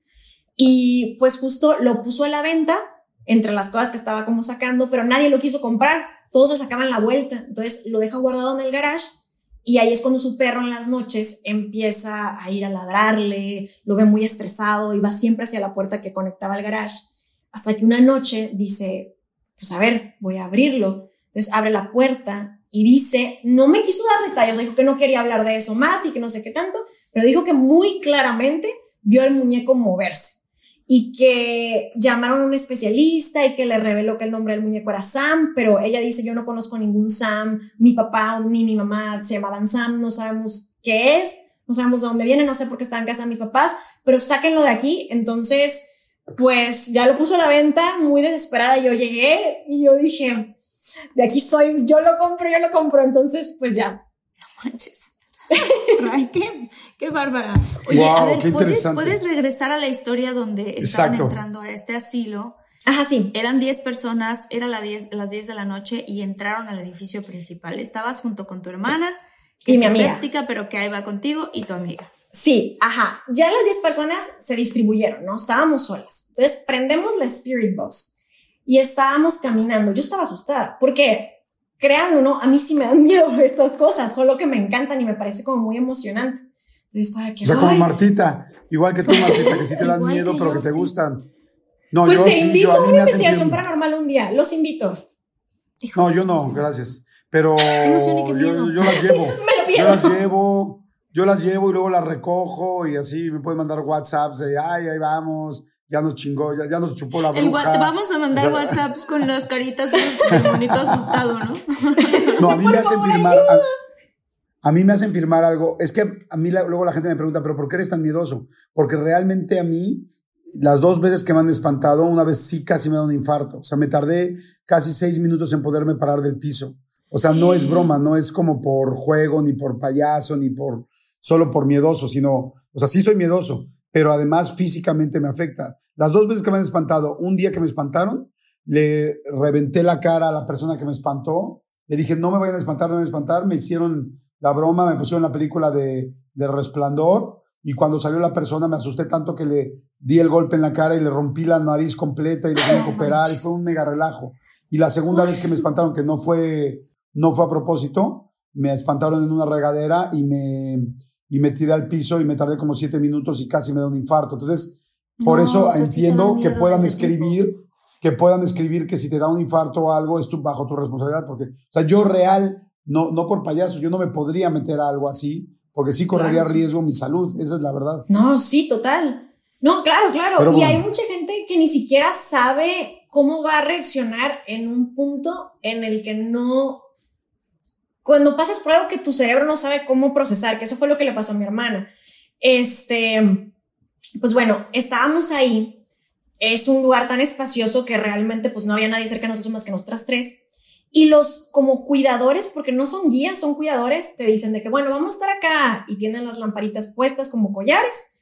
Y pues justo lo puso a la venta entre las cosas que estaba como sacando, pero nadie lo quiso comprar, todos le sacaban la vuelta, entonces lo deja guardado en el garage y ahí es cuando su perro en las noches empieza a ir a ladrarle, lo ve muy estresado y va siempre hacia la puerta que conectaba al garage, hasta que una noche dice, pues a ver, voy a abrirlo, entonces abre la puerta y dice, no me quiso dar detalles, dijo que no quería hablar de eso más y que no sé qué tanto, pero dijo que muy claramente vio al muñeco moverse. Y que llamaron a un especialista y que le reveló que el nombre del muñeco era Sam, pero ella dice, yo no conozco ningún Sam, mi papá ni mi mamá se llamaban Sam, no sabemos qué es, no sabemos de dónde viene, no sé por qué está en casa de mis papás, pero sáquenlo de aquí. Entonces, pues ya lo puso a la venta, muy desesperada, yo llegué y yo dije, de aquí soy, yo lo compro, yo lo compro, entonces pues ya. No manches. Ay, qué, qué bárbara. Oye, wow, a ver, qué ¿puedes, ¿puedes regresar a la historia donde estaban Exacto. entrando a este asilo? Ajá, sí. Eran diez personas, era la diez, las diez de la noche y entraron al edificio principal. Estabas junto con tu hermana, que y es mi amiga. escéptica, pero que ahí va contigo, y tu amiga. Sí, ajá. Ya las diez personas se distribuyeron, ¿no? Estábamos solas. Entonces prendemos la Spirit Box y estábamos caminando. Yo estaba asustada porque... Créanlo, ¿no? A mí sí me dan miedo estas cosas, solo que me encantan y me parece como muy emocionante. Entonces yo estaba aquí, o sea, como Martita, igual que tú, Martita, que sí te dan miedo, que pero yo, que te sí. gustan. No, pues yo te sí, invito yo, a, a mí una me investigación sentir... paranormal un día, los invito. No, yo no, gracias. Pero yo, yo las llevo. Sí, me lo yo las llevo, yo las llevo y luego las recojo y así me pueden mandar WhatsApps de, ay, ahí vamos. Ya nos chingó, ya, ya nos chupó la bruja. El, vamos a mandar o sea, WhatsApps con las caritas del monito asustado, ¿no? No, a mí me hacen firmar... A, a mí me hacen firmar algo. Es que a mí la, luego la gente me pregunta, ¿pero por qué eres tan miedoso? Porque realmente a mí, las dos veces que me han espantado, una vez sí casi me da un infarto. O sea, me tardé casi seis minutos en poderme parar del piso. O sea, no es broma, no es como por juego, ni por payaso, ni por solo por miedoso, sino... O sea, sí soy miedoso, pero además físicamente me afecta. Las dos veces que me han espantado, un día que me espantaron, le reventé la cara a la persona que me espantó, le dije, no me vayan a espantar, no me vayan a espantar, me hicieron la broma, me pusieron la película de, de Resplandor, y cuando salió la persona me asusté tanto que le di el golpe en la cara y le rompí la nariz completa y le tuve que operar y fue un mega relajo. Y la segunda vez que me espantaron, que no fue, no fue a propósito, me espantaron en una regadera y me, y me tiré al piso y me tardé como siete minutos y casi me da un infarto. Entonces, por No, eso o sea, entiendo sí te da que miedo puedan ese escribir, tipo. que puedan escribir que si te da un infarto o algo es tu, bajo tu responsabilidad, porque, o sea, yo real, no, no por payaso, yo no me podría meter a algo así, porque sí correría Claro, sí. riesgo mi salud, esa es la verdad. No, sí, total. No, claro, claro. Pero y bueno. hay mucha gente que ni siquiera sabe cómo va a reaccionar en un punto en el que no... Cuando pasas por algo que tu cerebro no sabe cómo procesar, que eso fue lo que le pasó a mi hermana. Este, pues bueno, estábamos ahí. Es un lugar tan espacioso que realmente pues no había nadie cerca de nosotros más que nosotras tres. Y los como cuidadores, porque no son guías, son cuidadores, te dicen de que bueno, vamos a estar acá y tienen las lamparitas puestas como collares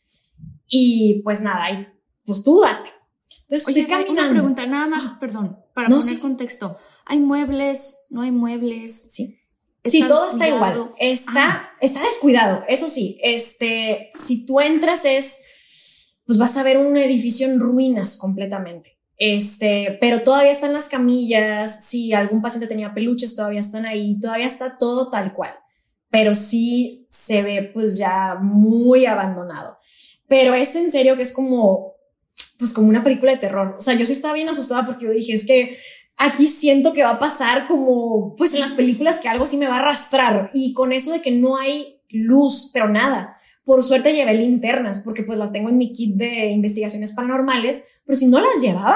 y pues nada, ahí, pues tú date. Entonces Oye, estoy Gaby, caminando. una pregunta, nada más, perdón, para No, poner sí, sí. contexto. ¿Hay muebles? ¿No hay muebles? Sí. Sí, todo está descuidado? igual. Está, Ah. está descuidado, eso sí. Este, si tú entras es, pues vas a ver un edificio en ruinas completamente. Este, pero todavía están las camillas. Si algún paciente tenía peluches, todavía están ahí. Todavía está todo tal cual. Pero sí se ve pues ya muy abandonado. Pero es en serio que es como, pues como una película de terror. O sea, yo sí estaba bien asustada porque yo dije, es que aquí siento que va a pasar como, pues en las películas que algo sí me va a arrastrar. Y con eso de que no hay luz, pero nada. Por suerte llevé linternas porque pues las tengo en mi kit de investigaciones paranormales, pero si no las llevaba,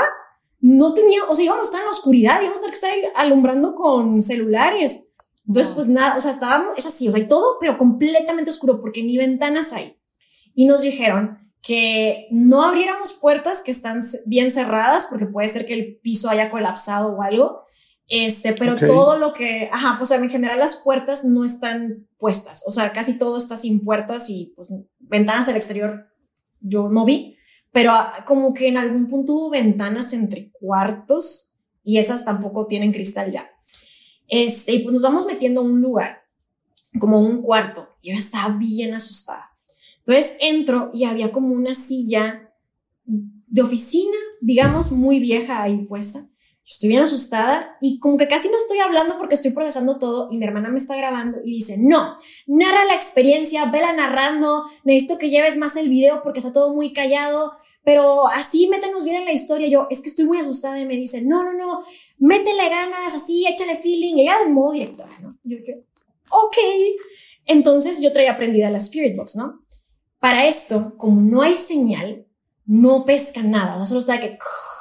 no tenía, o sea, íbamos a estar en la oscuridad, íbamos a estar alumbrando con celulares. Entonces, No. pues nada, o sea, estábamos, es así, o sea, hay todo, pero completamente oscuro porque ni ventanas hay. Y nos dijeron que no abriéramos puertas que están bien cerradas porque puede ser que el piso haya colapsado o algo. Este, pero Okay. todo lo que, ajá, pues en general las puertas no están puestas, o sea, casi todo está sin puertas y pues ventanas del exterior yo no vi, pero como que en algún punto hubo ventanas entre cuartos y esas tampoco tienen cristal ya. Este, y pues nos vamos metiendo a un lugar, como un cuarto, y yo estaba bien asustada. Entonces entro y había como una silla de oficina, digamos, muy vieja ahí puesta. Estoy bien asustada y como que casi no estoy hablando porque estoy procesando todo y mi hermana me está grabando y dice, no, narra la experiencia, vela narrando, necesito que lleves más el video porque está todo muy callado, pero así métenos bien en la historia. Yo, es que estoy muy asustada y me dice, no, no, no, métele ganas, así, échale feeling, ella de modo directora, ¿no? Yo que, ok. Entonces yo traía prendida la Spirit Box, ¿no? Para esto, como no hay señal, no pesca nada, o sea, solo está que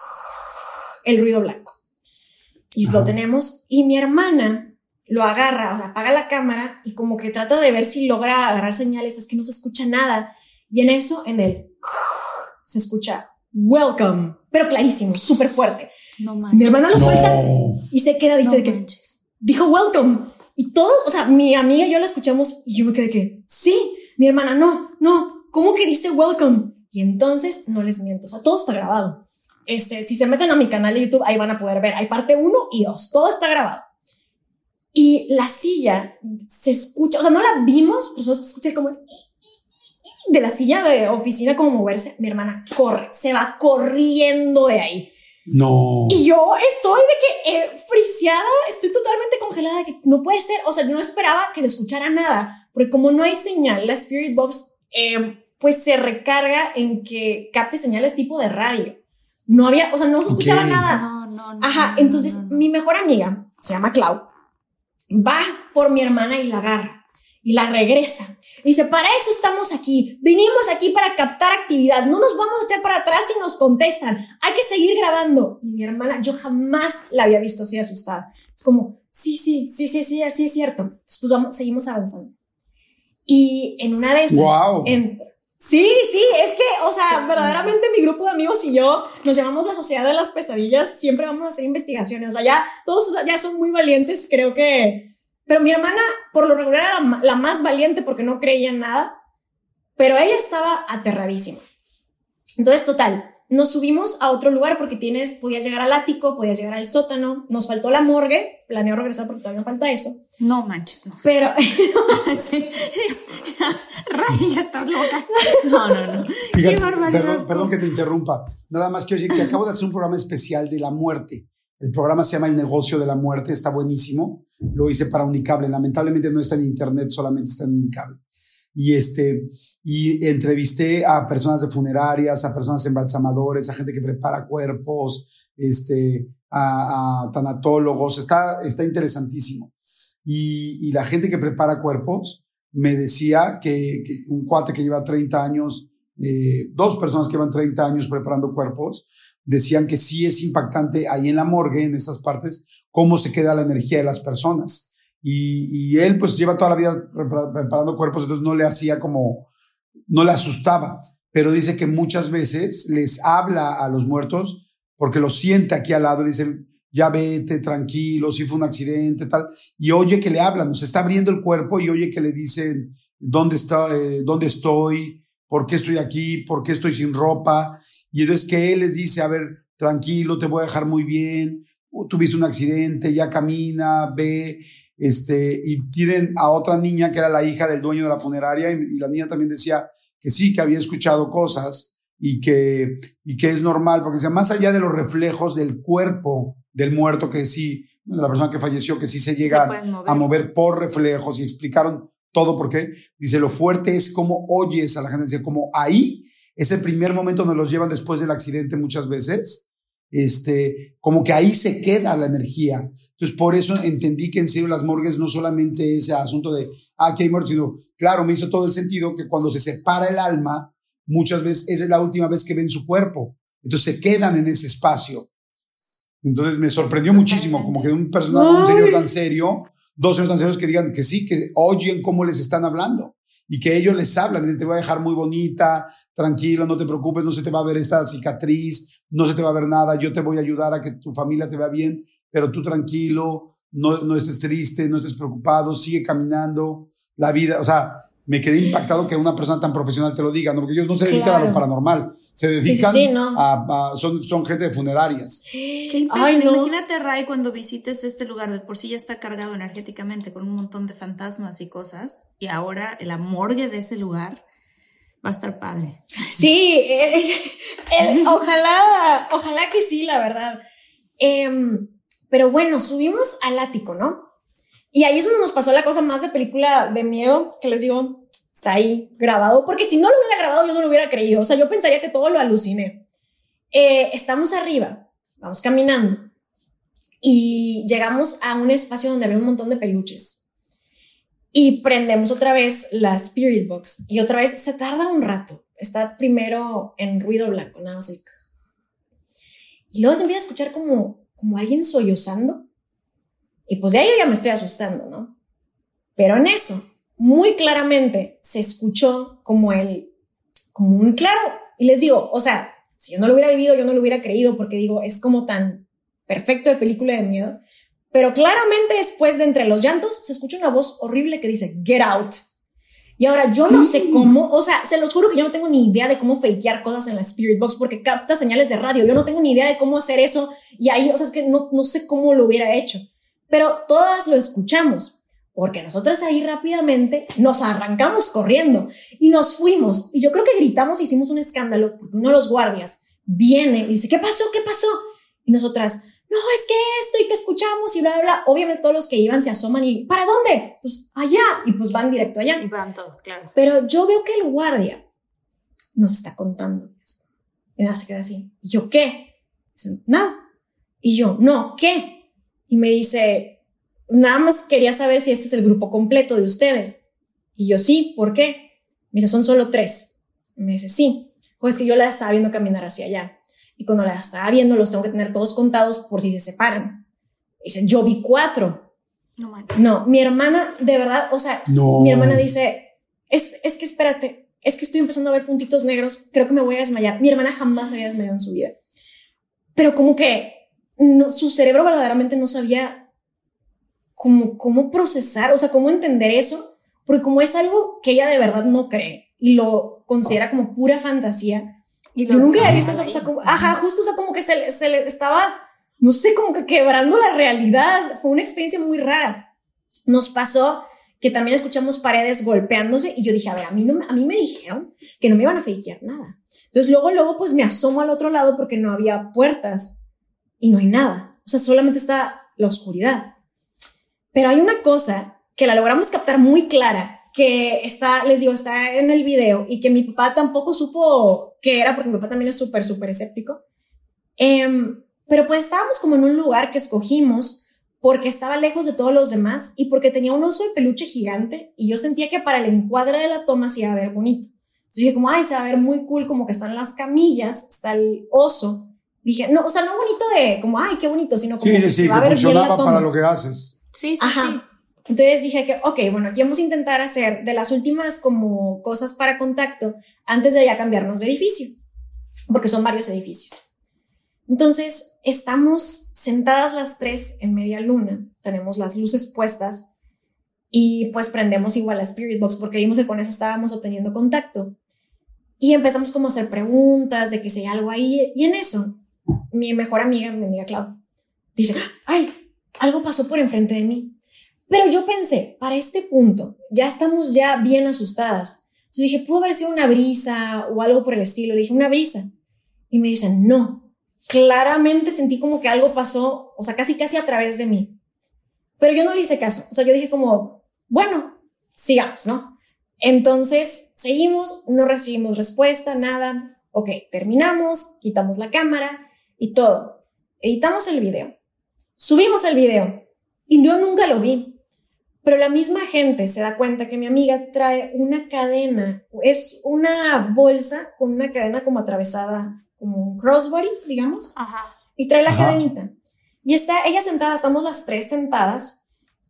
el ruido blanco. Y Ajá. Lo tenemos, y mi hermana lo agarra, o sea, apaga la cámara y como que trata de ver si logra agarrar señales, es que no se escucha nada. Y en eso, en el se escucha welcome, pero clarísimo, súper fuerte. No manches. Mi hermana lo No. suelta y se queda, dice No de que manches. dijo welcome. Y todo, o sea, mi amiga y yo la escuchamos y yo me quedé que sí, mi hermana, no, no, ¿cómo que dice welcome? Y entonces, no les miento, o sea, todo está grabado. Este, si se meten a mi canal de YouTube, ahí van a poder ver, hay parte uno y dos, todo está grabado. Y la silla se escucha, o sea, no la vimos, pero solo se escucha como de la silla de oficina como moverse. Mi hermana corre, se va corriendo de ahí. No. Y yo estoy de que eh, friseada, estoy totalmente congelada, de que no puede ser, o sea, yo no esperaba que se escuchara nada, porque como no hay señal, la Spirit Box eh, pues se recarga en que capte señales tipo de radio. No había, o sea, no se escuchaba Okay. nada. No, no, no. Ajá, no, entonces no, no. mi mejor amiga, se llama Clau, va por mi hermana y la agarra y la regresa. Dice, para eso estamos aquí, vinimos aquí para captar actividad, no nos vamos a echar para atrás si nos contestan, hay que seguir grabando. Y mi hermana, yo jamás la había visto así asustada. Es como, sí, sí, sí, sí, sí, sí es cierto. Entonces, pues vamos, seguimos avanzando. Y en una de esas, Wow. entra. Sí, sí, es que, o sea, verdaderamente mi grupo de amigos y yo nos llamamos la Sociedad de las Pesadillas, siempre vamos a hacer investigaciones, o sea, ya todos o sea, ya son muy valientes, creo que, pero mi hermana por lo regular era la, la más valiente porque no creía en nada, pero ella estaba aterradísima. Entonces, total, nos subimos a otro lugar porque tienes, podías llegar al ático, podías llegar al sótano, nos faltó la morgue, planeo regresar porque todavía me falta eso. No manches, no. Pero... sí. Ray, ya estás loca. No, no, no. Fíjate, Qué barbaridad. perdón, perdón que te interrumpa. Nada más quiero decir que acabo de hacer un programa especial de la muerte. El programa se llama El Negocio de la Muerte, está buenísimo. Lo hice para Unicable. Lamentablemente no está en internet, solamente está en Unicable. Y este, y entrevisté a personas de funerarias, a personas embalsamadores, a gente que prepara cuerpos, este, a, a tanatólogos. Está, está interesantísimo. Y, y la gente que prepara cuerpos me decía que, que un cuate que lleva treinta años, eh, dos personas que llevan treinta años preparando cuerpos, decían que sí es impactante ahí en la morgue, en estas partes, cómo se queda la energía de las personas. Y, y él pues lleva toda la vida preparando cuerpos, entonces no le hacía como, no le asustaba, pero dice que muchas veces les habla a los muertos porque los siente aquí al lado y dice, ya vete, tranquilo, si fue un accidente, tal, y oye que le hablan, nos está abriendo el cuerpo y oye que le dicen dónde está, eh, dónde estoy, por qué estoy aquí, por qué estoy sin ropa, y entonces que él les dice, a ver, tranquilo, te voy a dejar muy bien, tuviste un accidente, ya camina, ve. Este, y tienen a otra niña que era la hija del dueño de la funeraria y, y la niña también decía que sí, que había escuchado cosas y que, y que es normal, porque decía, más allá de los reflejos del cuerpo del muerto, que sí, de la persona que falleció, que sí se llega se mover. a mover por reflejos y explicaron todo por qué, dice, lo fuerte es cómo oyes a la gente, dice, como ahí es el primer momento donde los llevan después del accidente muchas veces, este, como que ahí se queda la energía. Entonces, por eso entendí que en serio las morgues no solamente ese asunto de, ah, aquí hay muertos, sino, claro, me hizo todo el sentido que cuando se separa el alma, muchas veces esa es la última vez que ven su cuerpo. Entonces se quedan en ese espacio. Entonces me sorprendió muchísimo, como que un personaje, un señor tan serio, dos señores tan serios que digan que sí, que oyen cómo les están hablando. Y que ellos les hablan, te voy a dejar muy bonita, tranquilo, no te preocupes, no se te va a ver esta cicatriz, no se te va a ver nada, yo te voy a ayudar a que tu familia te vea bien, pero tú tranquilo, no, no estés triste, no estés preocupado, sigue caminando, la vida, o sea, me quedé impactado que una persona tan profesional te lo diga, ¿no? Porque ellos no se dedican claro. a lo paranormal, se dedican sí, sí, sí, ¿no? a, a son, son gente de funerarias. Qué Ay, no. Imagínate, Ray, cuando visites este lugar, de por sí ya está cargado energéticamente con un montón de fantasmas y cosas, y ahora la morgue de ese lugar va a estar padre. Sí, eh, eh, ojalá, ojalá que sí, la verdad. Eh, pero bueno, subimos al ático, ¿no? Y ahí es donde nos pasó la cosa más de película de miedo, que les digo, está ahí grabado, porque si no lo hubiera grabado yo no lo hubiera creído, o sea, yo pensaría que todo lo aluciné. Eh, estamos arriba, vamos caminando, y llegamos a un espacio donde había un montón de peluches, y prendemos otra vez la Spirit Box, y otra vez se tarda un rato, está primero en ruido blanco, nada más, y luego se empieza a escuchar como, como alguien sollozando. Y pues de ahí yo ya me estoy asustando, ¿no? Pero en eso, muy claramente se escuchó como el, como un claro, y les digo, o sea, si yo no lo hubiera vivido, yo no lo hubiera creído, porque digo, es como tan perfecto de película de miedo, pero claramente después de entre los llantos, se escucha una voz horrible que dice, get out. Y ahora yo no sé cómo, o sea, se los juro que yo no tengo ni idea de cómo fakear cosas en la Spirit Box, porque capta señales de radio, yo no tengo ni idea de cómo hacer eso, y ahí, o sea, es que no, no sé cómo lo hubiera hecho. Pero todas lo escuchamos, porque nosotras ahí rápidamente nos arrancamos corriendo y nos fuimos. Y yo creo que gritamos y hicimos un escándalo porque uno de los guardias viene y dice, ¿qué pasó? ¿Qué pasó? Y nosotras, no, es que esto y que escuchamos y bla, bla, bla. Obviamente todos los que iban se asoman y, ¿para dónde? Pues allá. Y pues van directo allá. Y van todos, claro. Pero yo veo que el guardia nos está contando eso. Y nada, se queda así. ¿Y yo qué? Dice, nada. Y yo, no, ¿qué? Y me dice, nada más quería saber si este es el grupo completo de ustedes. Y yo, sí, ¿por qué? Me dice, son solo tres. Y me dice, sí. Pues que yo la estaba viendo caminar hacia allá. Y cuando la estaba viendo, los tengo que tener todos contados por si se separan. Y dice, yo vi cuatro. No, no, mi hermana, de verdad, o sea, no. Mi hermana dice, es, es que espérate, es que estoy empezando a ver puntitos negros, creo que me voy a desmayar. Mi hermana jamás había desmayado en su vida. Pero como que no, su cerebro verdaderamente no sabía cómo, cómo procesar, o sea, cómo entender eso, porque como es algo que ella de verdad no cree y lo considera como pura fantasía, Yo nunca había visto eso, o sea, como, ajá, justo, o sea, como que se le, se le estaba, no sé, como que quebrando la realidad. Fue una experiencia muy rara. Nos pasó que también escuchamos paredes golpeándose y yo dije, a ver, a mí, no, a mí me dijeron que no me iban a fakear nada. Entonces luego, luego, pues me asomo al otro lado porque no había puertas y no hay nada. O sea, solamente está la oscuridad. Pero hay una cosa que la logramos captar muy clara, que está, les digo, está en el video y que mi papá tampoco supo qué era, porque mi papá también es súper, súper escéptico. Eh, pero pues estábamos como en un lugar que escogimos porque estaba lejos de todos los demás y porque tenía un oso de peluche gigante y yo sentía que para el encuadre de la toma se iba a ver bonito. Entonces dije como, ay, se va a ver muy cool, como que están las camillas, está el oso. Dije, no, o sea, no bonito de como, ay, qué bonito, sino como sí, que sí, se va que a ver bien la funcionaba toma. para lo que haces. Sí, sí, Ajá. sí. Entonces dije que, ok, bueno, aquí vamos a intentar hacer de las últimas como cosas para contacto antes de ya cambiarnos de edificio, porque son varios edificios. Entonces estamos sentadas las tres en media luna, tenemos las luces puestas y pues prendemos igual la Spirit Box porque vimos que con eso estábamos obteniendo contacto y empezamos como a hacer preguntas de que si hay algo ahí y en eso mi mejor amiga, mi amiga Clau, dice, ay, algo pasó por enfrente de mí. Pero yo pensé, para este punto, ya estamos ya bien asustadas. Entonces dije, pudo haber sido una brisa o algo por el estilo. Le dije, una brisa. Y me dicen, no, claramente sentí como que algo pasó, o sea, casi casi a través de mí. Pero yo no le hice caso. O sea, yo dije como, bueno, sigamos, ¿no? Entonces, seguimos, no recibimos respuesta, nada. Ok, terminamos, quitamos la cámara y todo. Editamos el video. Subimos el video y yo nunca lo vi. Pero la misma gente se da cuenta que mi amiga trae una cadena, es una bolsa con una cadena como atravesada, como un crossbody, digamos, Ajá. y trae la Ajá. cadenita. Y está ella sentada, estamos las tres sentadas,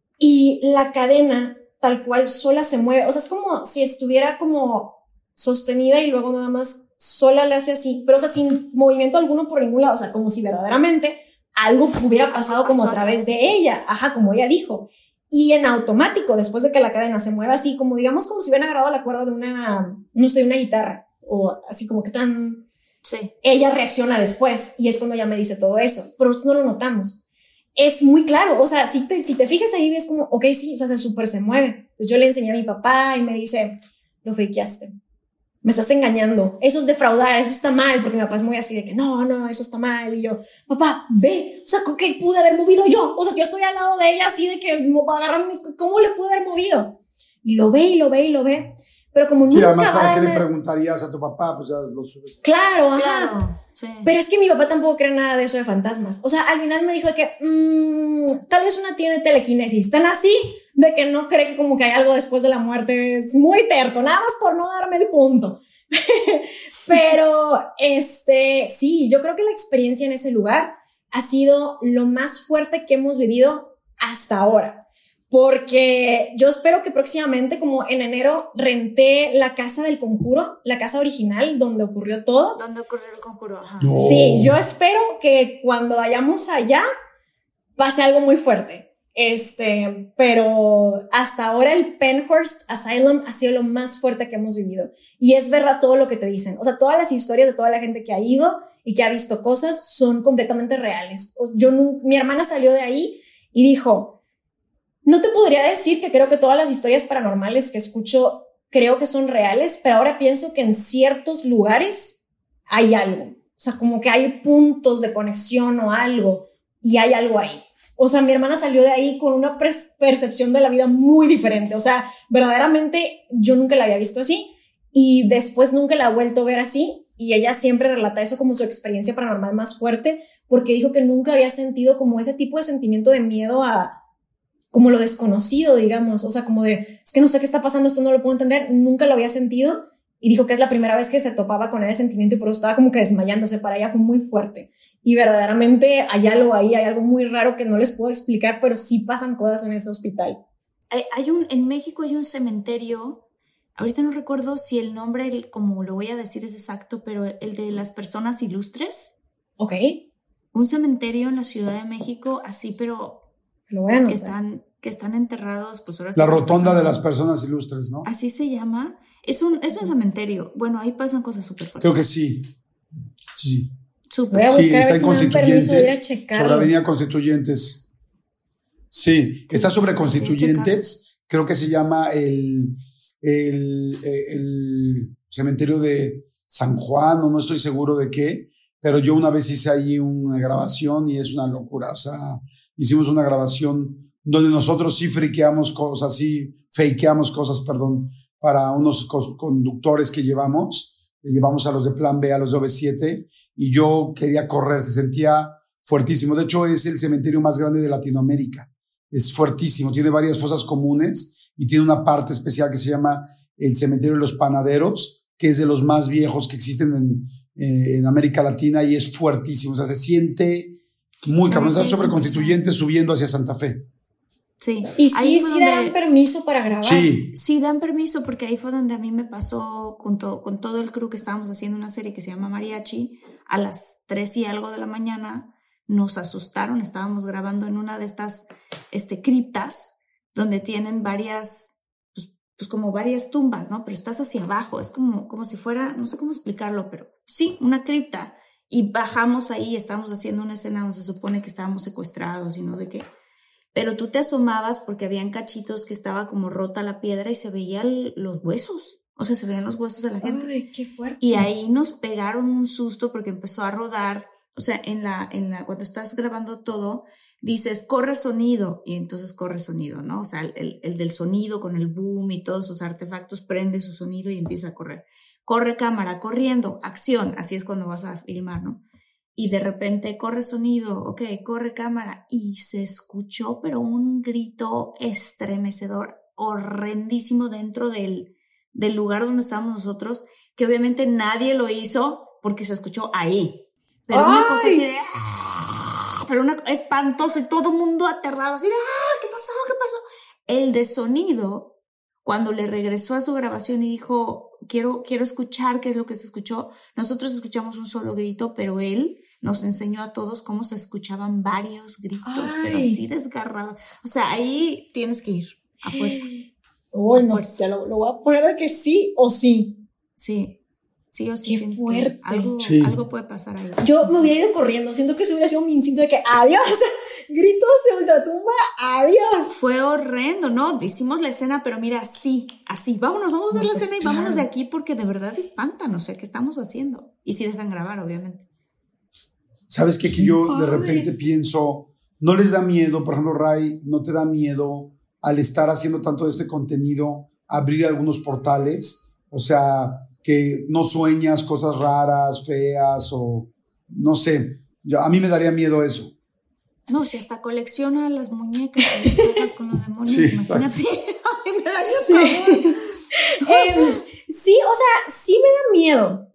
y la cadena tal cual sola se mueve, o sea, es como si estuviera como sostenida y luego nada más sola le hace así, pero o sea, sin movimiento alguno por ningún lado, o sea, como si verdaderamente algo hubiera pasado como a través de ella, ajá, como ella dijo. Y en automático, después de que la cadena se mueva así, como digamos, como si hubieran agarrado la cuerda de una, no sé, de una guitarra, o así como que tan... Sí. Ella reacciona después, y es cuando ella me dice todo eso, pero nosotros no lo notamos. Es muy claro, o sea, si te, si te fijas ahí, ves como, ok, sí, o sea, se súper se mueve. Entonces yo le enseñé a mi papá y me dice, lo friqueaste, me estás engañando, eso es defraudar, eso está mal, porque mi papá es muy así de que no, no, eso está mal, y yo, papá, ve, o sea, ¿qué pude haber movido yo? O sea, yo estoy al lado de ella así de que agarrando mis, ¿cómo le pude haber movido? Y lo ve y lo ve y lo ve, pero como Sí, nunca además, va ¿para a qué le darme... preguntarías a tu papá? Pues ya lo subes. Claro, ajá. Claro, sí. Pero es que mi papá tampoco cree nada de eso de fantasmas. O sea, al final me dijo de que mmm, tal vez una tiene telequinesis. Tan así de que no cree que como que hay algo después de la muerte. Es muy terco, nada más por no darme el punto. Pero, este, sí, yo creo que la experiencia en ese lugar ha sido lo más fuerte que hemos vivido hasta ahora. Porque yo espero que próximamente, como en enero, renté la casa del Conjuro, la casa original donde ocurrió todo. ¿Dónde ocurrió el conjuro? Ajá. No. Sí, yo espero que cuando vayamos allá pase algo muy fuerte. Este, pero hasta ahora el Penhurst Asylum ha sido lo más fuerte que hemos vivido. Y es verdad todo lo que te dicen. O sea, todas las historias de toda la gente que ha ido y que ha visto cosas son completamente reales. Yo, mi hermana salió de ahí y dijo... No te podría decir que creo que todas las historias paranormales que escucho creo que son reales, pero ahora pienso que en ciertos lugares hay algo. O sea, como que hay puntos de conexión o algo y hay algo ahí. O sea, mi hermana salió de ahí con una percepción de la vida muy diferente. O sea, verdaderamente yo nunca la había visto así y después nunca la he vuelto a ver así y ella siempre relata eso como su experiencia paranormal más fuerte porque dijo que nunca había sentido como ese tipo de sentimiento de miedo a... como lo desconocido, digamos, o sea, como de, es que no sé qué está pasando, esto no lo puedo entender, nunca lo había sentido, y dijo que es la primera vez que se topaba con ese sentimiento y por eso estaba como que desmayándose, para ella fue muy fuerte, y verdaderamente hay algo ahí, hay algo muy raro que no les puedo explicar, pero sí pasan cosas en ese hospital. Hay, hay un, en México hay un cementerio, ahorita no recuerdo si el nombre, el, como lo voy a decir es exacto, pero el de las personas ilustres. Ok. Un cementerio en la Ciudad de México, así, pero... Lo voy a anotar. que están que están enterrados, pues ahora sí La que rotonda pasan- de las personas ilustres, ¿no? así se llama, es un, es un cementerio, bueno, ahí pasan cosas súper fuertes. Creo que sí. Sí. Súper. Voy a buscar Sí, a está ver en si me dan permiso de ir a Constituyentes, checarlo. sobre Avenida Constituyentes. Sí, está sobre Constituyentes, creo que se llama el, el, el cementerio de San Juan, o no estoy seguro de qué, pero yo una vez hice ahí una grabación y es una locura. O sea, hicimos una grabación donde nosotros sí friqueamos cosas, sí fakeamos cosas, perdón, para unos co- conductores que llevamos, que llevamos a los de Plan B, a los de O V siete, y yo quería correr, se sentía fuertísimo. De hecho, es el cementerio más grande de Latinoamérica. Es fuertísimo, tiene varias fosas comunes y tiene una parte especial que se llama el cementerio de los Panaderos, que es de los más viejos que existen en, eh, en América Latina, y es fuertísimo. O sea, se siente muy cabrón. Está sobre Constituyente subiendo hacia Santa Fe. Sí. Y Ahí sí, fue sí donde- dan permiso para grabar. Sí, Sí, dan permiso porque ahí fue donde a mí me pasó con, to- con todo el crew que estábamos haciendo una serie que se llama Mariachi. A las tres y algo de la mañana nos asustaron. Estábamos grabando en una de estas este, criptas donde tienen varias, pues, pues como varias tumbas, ¿no? Pero estás hacia abajo. Es como, como si fuera, no sé cómo explicarlo, pero sí, una cripta. Y bajamos ahí, estábamos haciendo una escena donde se supone que estábamos secuestrados y no sé qué. Pero tú te asomabas porque habían cachitos que estaba como rota la piedra y se veían los huesos. O sea, se veían los huesos de la gente. Ay, qué fuerte. Y ahí nos pegaron un susto porque empezó a rodar. O sea, en la, en la, cuando estás grabando todo, dices, corre sonido. Y entonces corre sonido, ¿no? O sea, el, el del sonido con el boom y todos sus artefactos prende su sonido y empieza a correr. Corre cámara, corriendo, acción. Así es cuando vas a filmar, ¿no? Y de repente corre sonido, ok, corre cámara, y se escuchó, pero un grito estremecedor, horrendísimo dentro del, del lugar donde estábamos nosotros, que obviamente nadie lo hizo porque se escuchó ahí. Pero ¡ay! Una cosa así de, ¡ah! Pero una espantoso y todo el mundo aterrado, así de, ¡ah! ¿Qué pasó? ¿Qué pasó? El de sonido, cuando le regresó a su grabación y dijo, quiero, quiero escuchar qué es lo que se escuchó, nosotros escuchamos un solo grito, pero él nos enseñó a todos cómo se escuchaban varios gritos, Ay. pero así desgarrados. O sea, ahí tienes que ir, a fuerza. Uy, no, ya lo, lo voy a poner de que sí o sí. Sí, sí o sí. Qué tienes que fuerte. ir. Algo, Sí. algo puede pasar ahí. Yo me hubiera ido corriendo. Siento que ese hubiera sido mi instinto de que adiós, gritos de ultratumba, adiós. Fue horrendo, ¿no? Hicimos la escena, pero mira, así, así. Vámonos, vamos a ver No, la pues, escena y claro. vámonos de aquí porque de verdad espantan, no sé qué estamos haciendo. Y si dejan grabar, obviamente. ¿sabes qué? Que yo de Padre. repente pienso, ¿no les da miedo, por ejemplo, Ray, no te da miedo al estar haciendo tanto de este contenido, abrir algunos portales? O sea, que no sueñas cosas raras, feas, o no sé. Yo, a mí me daría miedo eso. No, si hasta colecciona las muñecas y las cajas con los demonios, Sí, imagínate. exacto. Ay, me daría Sí. pavor. Em, sí, o sea, sí me da miedo,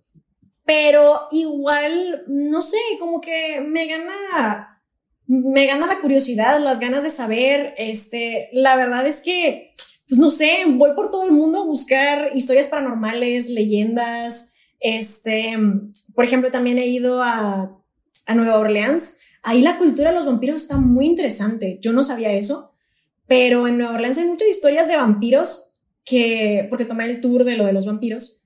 pero igual, no sé, como que me gana, me gana la curiosidad, las ganas de saber. Este, la verdad es que, pues no sé, voy por todo el mundo a buscar historias paranormales, leyendas. Este, por ejemplo, también he ido a, a Nueva Orleans. Ahí la cultura de los vampiros está muy interesante. Yo no sabía eso, pero en Nueva Orleans hay muchas historias de vampiros que, porque tomé el tour de lo de los vampiros,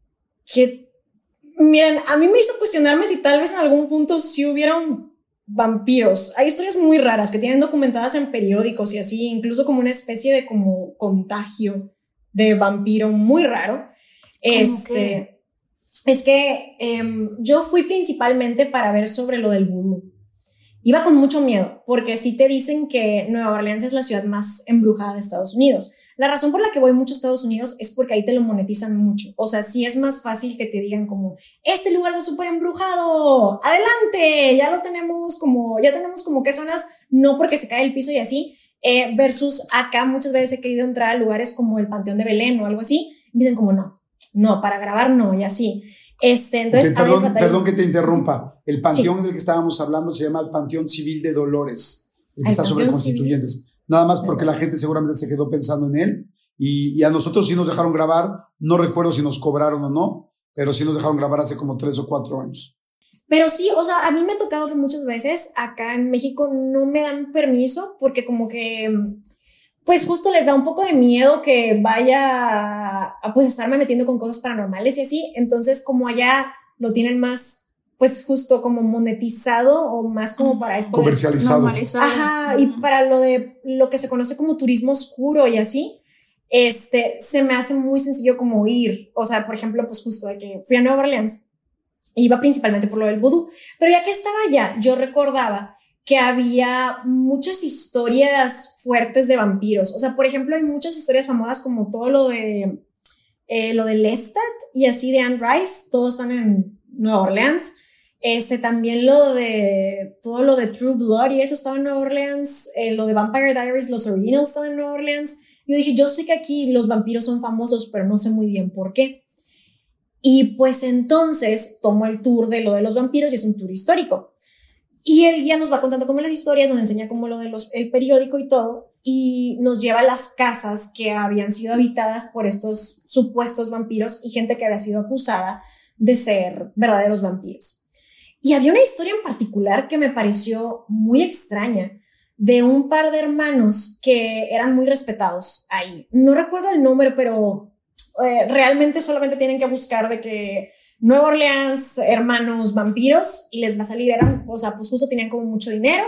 que, miren, a mí me hizo cuestionarme si tal vez en algún punto sí hubieron vampiros. Hay historias muy raras que tienen documentadas en periódicos y así, incluso como una especie de como contagio de vampiro muy raro. Este, qué? es que eh, yo fui principalmente para ver sobre lo del vudú. Iba con mucho miedo, porque sí te dicen que Nueva Orleans es la ciudad más embrujada de Estados Unidos. La razón por la que voy mucho a Estados Unidos es porque ahí te lo monetizan mucho. O sea, sí es más fácil que te digan como, este lugar está súper embrujado, adelante, ya lo tenemos como, ya tenemos como que zonas, no porque se cae el piso y así, eh, versus acá muchas veces he querido entrar a lugares como el Panteón de Belén o algo así, y me dicen como, no, no, para grabar no, y así. Este, entonces, Okay, a veces perdón, batallo- perdón que te interrumpa. El panteón Sí. del que estábamos hablando se llama el Panteón Civil de Dolores, el que El está sobre Panteón Constituyentes. Nada más porque la gente seguramente se quedó pensando en él. Y, y a nosotros sí nos dejaron grabar. No recuerdo si nos cobraron o no, pero sí nos dejaron grabar hace como tres o cuatro años. Pero sí, o sea, a mí me ha tocado que muchas veces acá en México no me dan permiso porque como que, pues justo les da un poco de miedo que vaya a, a pues estarme metiendo con cosas paranormales y así. Entonces, como allá lo tienen más, pues justo como monetizado o más como para esto comercializado. Normalizado. Ajá, y para lo de lo que se conoce como turismo oscuro y así, este, se me hace muy sencillo como ir. O sea, por ejemplo, pues justo de que fui a Nueva Orleans, iba principalmente por lo del vudú, pero ya que estaba allá, yo recordaba que había muchas historias fuertes de vampiros. O sea, por ejemplo, hay muchas historias famosas como todo lo de eh, lo de Lestat y así de Anne Rice, todos están en Nueva Orleans. Este, también lo de todo lo de True Blood y eso estaba en Nueva Orleans, eh, lo de Vampire Diaries, los originals estaban en Nueva Orleans. Yo dije, yo sé que aquí los vampiros son famosos, pero no sé muy bien por qué. Y pues entonces tomo el tour de lo de los vampiros y es un tour histórico. Y el guía nos va contando como las historias, nos enseña como lo de los, el periódico y todo, y nos lleva a las casas que habían sido habitadas por estos supuestos vampiros y gente que había sido acusada de ser verdaderos vampiros. Y había una historia en particular que me pareció muy extraña, de un par de hermanos que eran muy respetados ahí. No recuerdo el nombre, pero eh, realmente solamente tienen que buscar de que Nueva Orleans, hermanos vampiros, y les va a salir, eran, o sea, pues justo tenían como mucho dinero,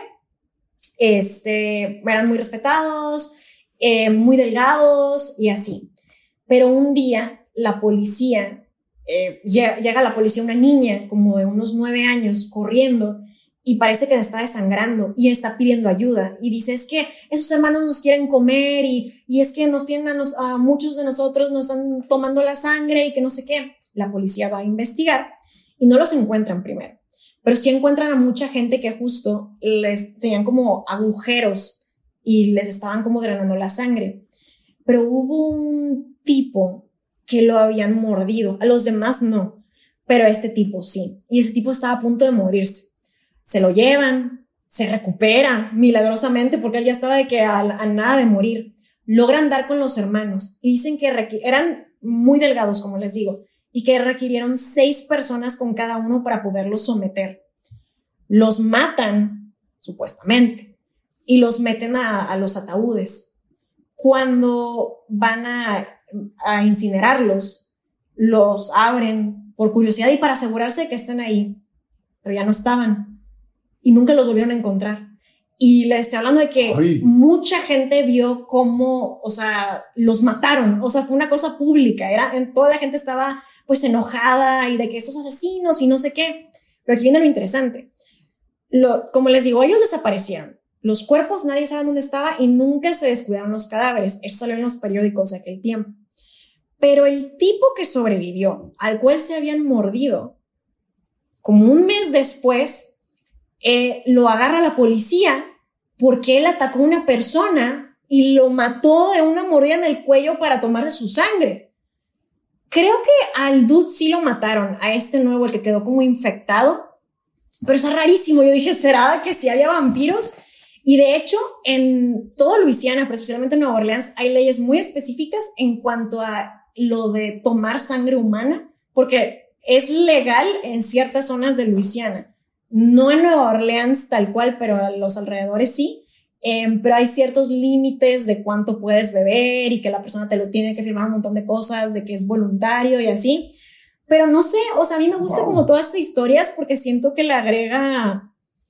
este, eran muy respetados, eh, muy delgados y así. Pero un día la policía... Eh, llega, llega la policía, una niña como de unos nueve años corriendo y parece que se está desangrando y está pidiendo ayuda y dice, es que esos hermanos nos quieren comer y, y es que nos tienen a, nos, a muchos de nosotros nos están tomando la sangre y que no sé qué. La policía va a investigar y no los encuentran primero, pero sí encuentran a mucha gente que justo les tenían como agujeros y les estaban como drenando la sangre, pero hubo un tipo que lo habían mordido, a los demás no, pero a este tipo sí, y ese tipo estaba a punto de morirse. Se lo llevan, se recupera milagrosamente porque él ya estaba de que a, a nada de morir. Logran dar con los hermanos y dicen que requ- eran muy delgados, como les digo, y que requirieron seis personas con cada uno para poderlos someter. Los matan, supuestamente, y los meten a, a los ataúdes. Cuando van a a incinerarlos, los abren por curiosidad y para asegurarse de que estén ahí, pero ya no estaban y nunca los volvieron a encontrar. Y le estoy hablando de que Ay. mucha gente vio cómo, o sea, los mataron, o sea, fue una cosa pública, era, toda la gente estaba pues enojada y de que estos asesinos y no sé qué, pero aquí viene lo interesante. Lo, como les digo, ellos desaparecieron. Los cuerpos nadie sabe dónde estaba y nunca se descuidaron los cadáveres. Eso salió en los periódicos de aquel tiempo. Pero el tipo que sobrevivió, al cual se habían mordido, como un mes después, eh, lo agarra la policía porque él atacó a una persona y lo mató de una mordida en el cuello para tomarle su sangre. Creo que al dude sí lo mataron, a este nuevo, el que quedó como infectado, pero es rarísimo. Yo dije, ¿será que sí había vampiros? Y de hecho, en todo Luisiana, pero especialmente en Nueva Orleans, hay leyes muy específicas en cuanto a lo de tomar sangre humana, porque es legal en ciertas zonas de Luisiana. No en Nueva Orleans tal cual, pero a los alrededores sí. Eh, pero hay ciertos límites de cuánto puedes beber y que la persona te lo tiene que firmar un montón de cosas, de que es voluntario y así. Pero no sé, o sea, a mí me gusta wow. como todas estas historias porque siento que le agrega...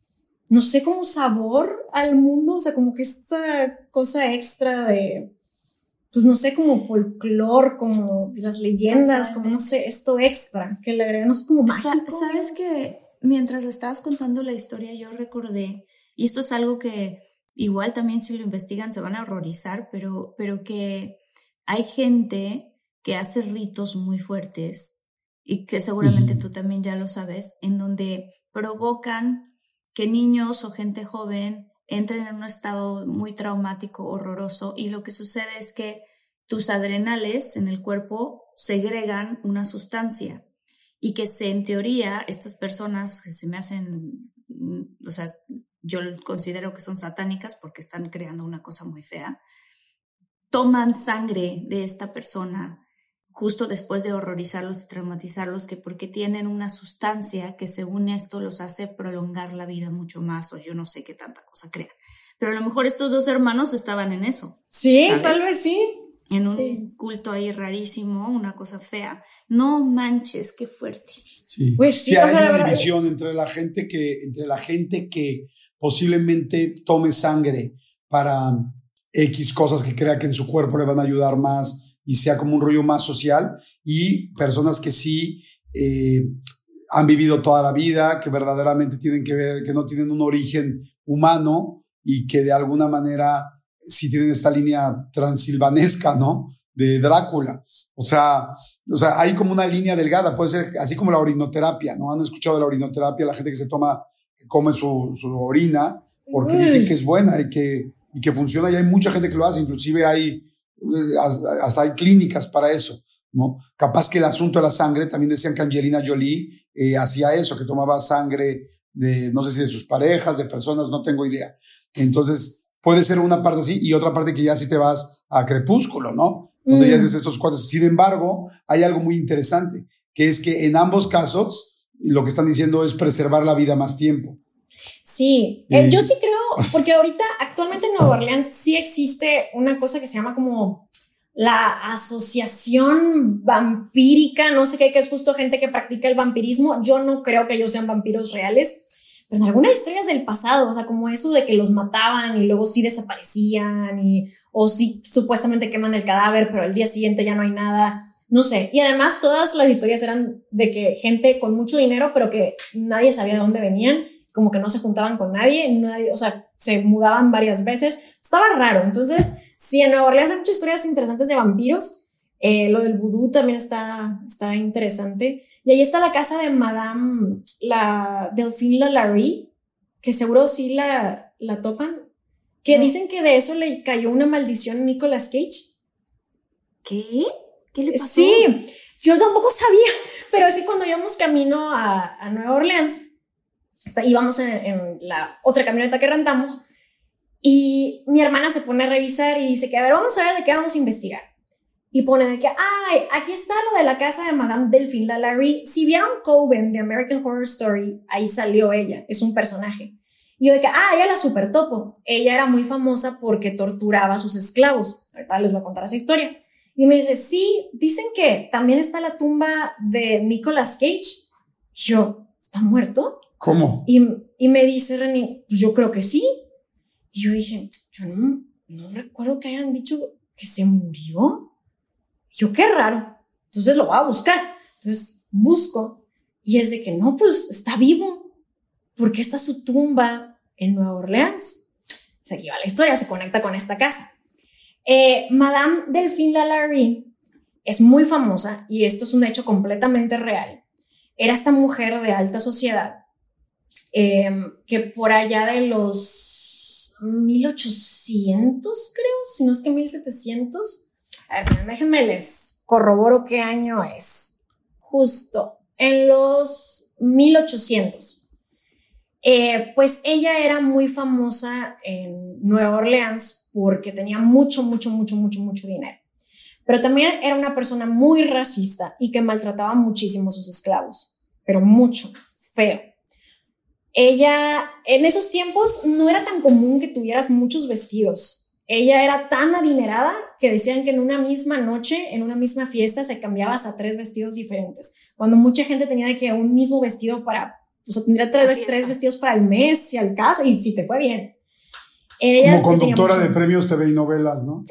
no sé, como sabor al mundo, o sea, como que esta cosa extra de, pues no sé, como folclore, como las leyendas, como no sé, esto extra, que le agrega, no sé, como mágico. Sabes que mientras le estabas contando la historia, yo recordé, y esto es algo que igual también si lo investigan se van a horrorizar, pero, pero que hay gente que hace ritos muy fuertes, y que seguramente uh-huh. tú también ya lo sabes, en donde provocan que niños o gente joven entren en un estado muy traumático, horroroso, y lo que sucede es que tus adrenales en el cuerpo segregan una sustancia y que se, en teoría, estas personas que se me hacen, o sea, yo considero que son satánicas porque están creando una cosa muy fea, toman sangre de esta persona justo después de horrorizarlos y traumatizarlos, que porque tienen una sustancia que según esto los hace prolongar la vida mucho más, o yo no sé qué tanta cosa crean. Pero a lo mejor estos dos hermanos estaban en eso. Sí, ¿sabes? Tal vez sí. en un Sí. culto ahí rarísimo, una cosa fea. No manches, qué fuerte. Sí, Pues sí, sí, o hay sea, la una verdad- división entre la gente que, entre la gente que posiblemente tome sangre para X cosas que crea que en su cuerpo le van a ayudar más y sea como un rollo más social, y personas que sí eh, han vivido toda la vida, que verdaderamente tienen que ver, que no tienen un origen humano y que de alguna manera sí tienen esta línea transilvanesca, ¿no? De Drácula. O sea, o sea, hay como una línea delgada, puede ser así como la orinoterapia, ¿no? Han escuchado de la orinoterapia, la gente que se toma, que come su, su orina, porque Uy. dicen que es buena y que, y que funciona, y hay mucha gente que lo hace, inclusive hay, hasta, hasta hay clínicas para eso, ¿no? Capaz que el asunto de la sangre, también decían que Angelina Jolie eh, hacía eso, que tomaba sangre de, no sé si de sus parejas, de personas, no tengo idea. Entonces, puede ser una parte así, y otra parte que ya sí te vas a Crepúsculo, ¿no? Donde Mm. ya haces estos cuadros. Sin embargo, hay algo muy interesante, que es que en ambos casos, lo que están diciendo es preservar la vida más tiempo. Sí, Sí. eh, yo sí creo, porque ahorita actualmente en Nueva Orleans sí existe una cosa que se llama como la asociación vampírica, no sé qué, que es justo gente que practica el vampirismo. Yo no creo que ellos sean vampiros reales, pero en algunas historias del pasado, o sea, como eso de que los mataban y luego sí desaparecían, y, o sí supuestamente queman el cadáver, pero al día siguiente ya no hay nada, no sé. Y además todas las historias eran de que gente con mucho dinero, pero que nadie sabía de dónde venían, como que no se juntaban con nadie, nadie, o sea, se mudaban varias veces, estaba raro. Entonces, sí, en Nueva Orleans hay muchas historias interesantes de vampiros. Eh, lo del vudú también está, está interesante. Y ahí está la casa de Madame la Delphine Lalaurie, que seguro sí la, la topan, que No. dicen que de eso le cayó una maldición a Nicolas Cage. ¿Qué? ¿Qué le pasó? Sí, yo tampoco sabía, pero así cuando íbamos camino a, a Nueva Orleans, hasta íbamos en, en la otra camioneta que rentamos, y mi hermana se pone a revisar y dice que, a ver, vamos a ver de qué vamos a investigar. Y pone de que, ay, aquí está lo de la casa de Madame Delphine Lalaurie. Si vieron Coven de American Horror Story, ahí salió ella, es un personaje. Y yo de que, ah, ella la super topo. Ella era muy famosa porque torturaba a sus esclavos. Ahorita les voy a contar esa historia. Y me dice, sí, dicen que también está la tumba de Nicolas Cage. Y yo, ¿está muerto? ¿Cómo? Y, y me dice Reni, pues yo creo que sí. Y yo dije, yo no, no recuerdo que hayan dicho que se murió. Y yo, qué raro. Entonces lo voy a buscar. Entonces busco y es de que no, pues está vivo. ¿Por qué está su tumba en Nueva Orleans? O sea, aquí va la historia, se conecta con esta casa. Eh, Madame Delphine Lalaurie es muy famosa y esto es un hecho completamente real. Era esta mujer de alta sociedad eh, que por allá de los mil ochocientos, creo, si no es que mil setecientos. A ver, déjenme les corroboro qué año es. Justo en los mil ochocientos. Eh, pues ella era muy famosa en Nueva Orleans porque tenía mucho, mucho, mucho, mucho, mucho dinero. Pero también era una persona muy racista y que maltrataba muchísimo a sus esclavos. Pero mucho, feo. Ella, en esos tiempos, no era tan común que tuvieras muchos vestidos. Ella era tan adinerada que decían que en una misma noche, en una misma fiesta, se cambiaba hasta tres vestidos diferentes. Cuando mucha gente tenía de que un mismo vestido para, o sea, tendría tres, tres vestidos para el mes, si al caso, y si te fue bien. Ella Como conductora mucho... de premios T V y novelas, ¿no?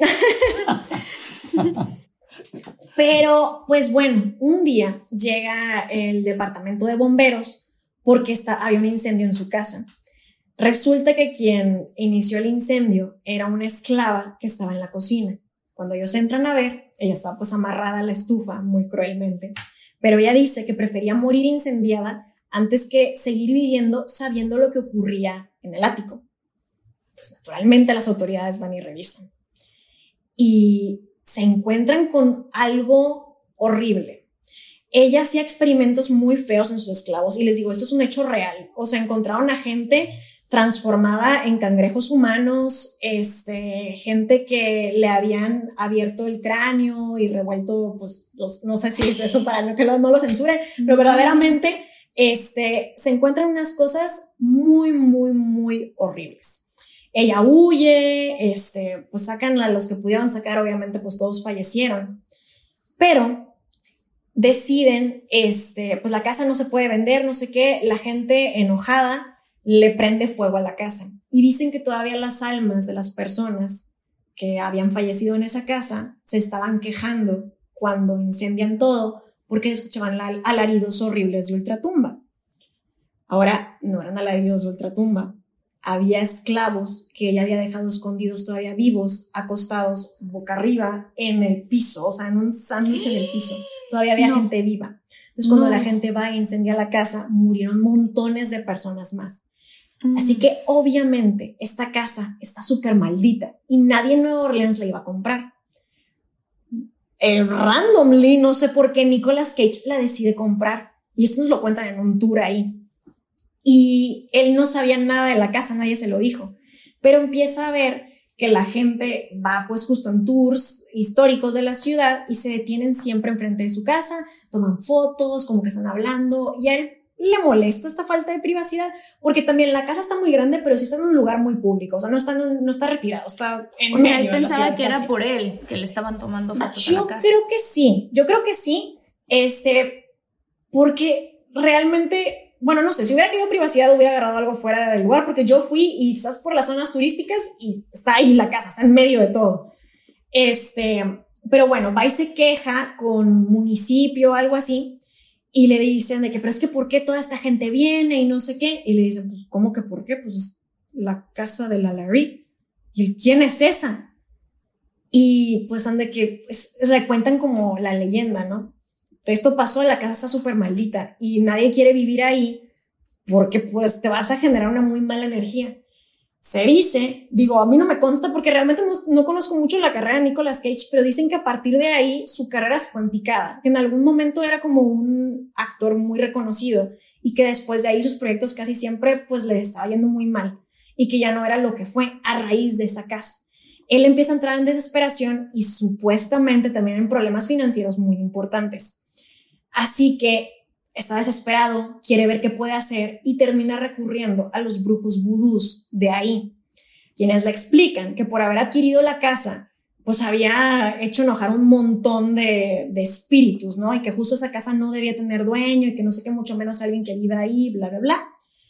Pero, pues bueno, un día llega el departamento de bomberos porque está, había un incendio en su casa. Resulta que quien inició el incendio era una esclava que estaba en la cocina. Cuando ellos entran a ver, ella estaba pues amarrada a la estufa muy cruelmente, pero ella dice que prefería morir incendiada antes que seguir viviendo sabiendo lo que ocurría en el ático. Pues naturalmente las autoridades van y revisan y se encuentran con algo horrible. Ella hacía experimentos muy feos en sus esclavos y les digo, esto es un hecho real. O sea, encontraron a gente transformada en cangrejos humanos, este, gente que le habían abierto el cráneo y revuelto, pues, los, no sé si es eso para que lo, no lo censuren, pero verdaderamente este, se encuentran unas cosas muy, muy, muy horribles. Ella huye, este, pues sacan a los que pudieron sacar, obviamente pues todos fallecieron, pero deciden, este, pues la casa no se puede vender, no sé qué, la gente enojada le prende fuego a la casa y dicen que todavía las almas de las personas que habían fallecido en esa casa se estaban quejando cuando incendian todo porque escuchaban la, alaridos horribles de ultratumba. Ahora no eran alaridos de ultratumba, había esclavos que ella había dejado escondidos todavía vivos, acostados boca arriba en el piso, o sea, en un sándwich en el piso. Todavía había no. gente viva. Entonces, cuando no. la gente va e incendia la casa, murieron montones de personas más. Mm. Así que, obviamente, esta casa está súper maldita y nadie en Nueva Orleans la iba a comprar. Eh, randomly, no sé por qué, Nicolas Cage la decide comprar. Y esto nos lo cuentan en un tour ahí. Y él no sabía nada de la casa, nadie se lo dijo, pero empieza a ver que la gente va pues justo en tours históricos de la ciudad y se detienen siempre enfrente de su casa, toman fotos, como que están hablando, y a él le molesta esta falta de privacidad, porque también la casa está muy grande, pero sí está en un lugar muy público, o sea, no está, no está retirado, está en o sea, él medio de la pensaba ciudad, que era casi. por él, que le estaban tomando fotos Yo a la casa. creo que sí, yo creo que sí, este, porque realmente... Bueno, no sé, si hubiera querido privacidad hubiera agarrado algo fuera del lugar, porque yo fui y estás por las zonas turísticas y está ahí la casa, está en medio de todo. Este, pero bueno, va y se queja con municipio o algo así y le dicen de que, pero es que ¿por qué toda esta gente viene y no sé qué? Y le dicen, pues, ¿cómo que por qué? Pues es la casa de la Larry. ¿Y el quién es esa? Y pues han de que, pues, le cuentan como la leyenda, ¿no? Esto pasó, la casa está súper maldita y nadie quiere vivir ahí porque pues te vas a generar una muy mala energía. Se dice, digo, a mí no me consta porque realmente no, no conozco mucho la carrera de Nicolas Cage, pero dicen que a partir de ahí su carrera se fue en picada, que en algún momento era como un actor muy reconocido y que después de ahí sus proyectos casi siempre pues le estaba yendo muy mal y que ya no era lo que fue a raíz de esa casa. Él empieza a entrar en desesperación y supuestamente también en problemas financieros muy importantes. Así que está desesperado, quiere ver qué puede hacer y termina recurriendo a los brujos vudús de ahí, quienes le explican que por haber adquirido la casa, pues había hecho enojar un montón de, de espíritus, ¿no? Y que justo esa casa no debía tener dueño y que no sé qué, mucho menos alguien que viva ahí, bla, bla, bla.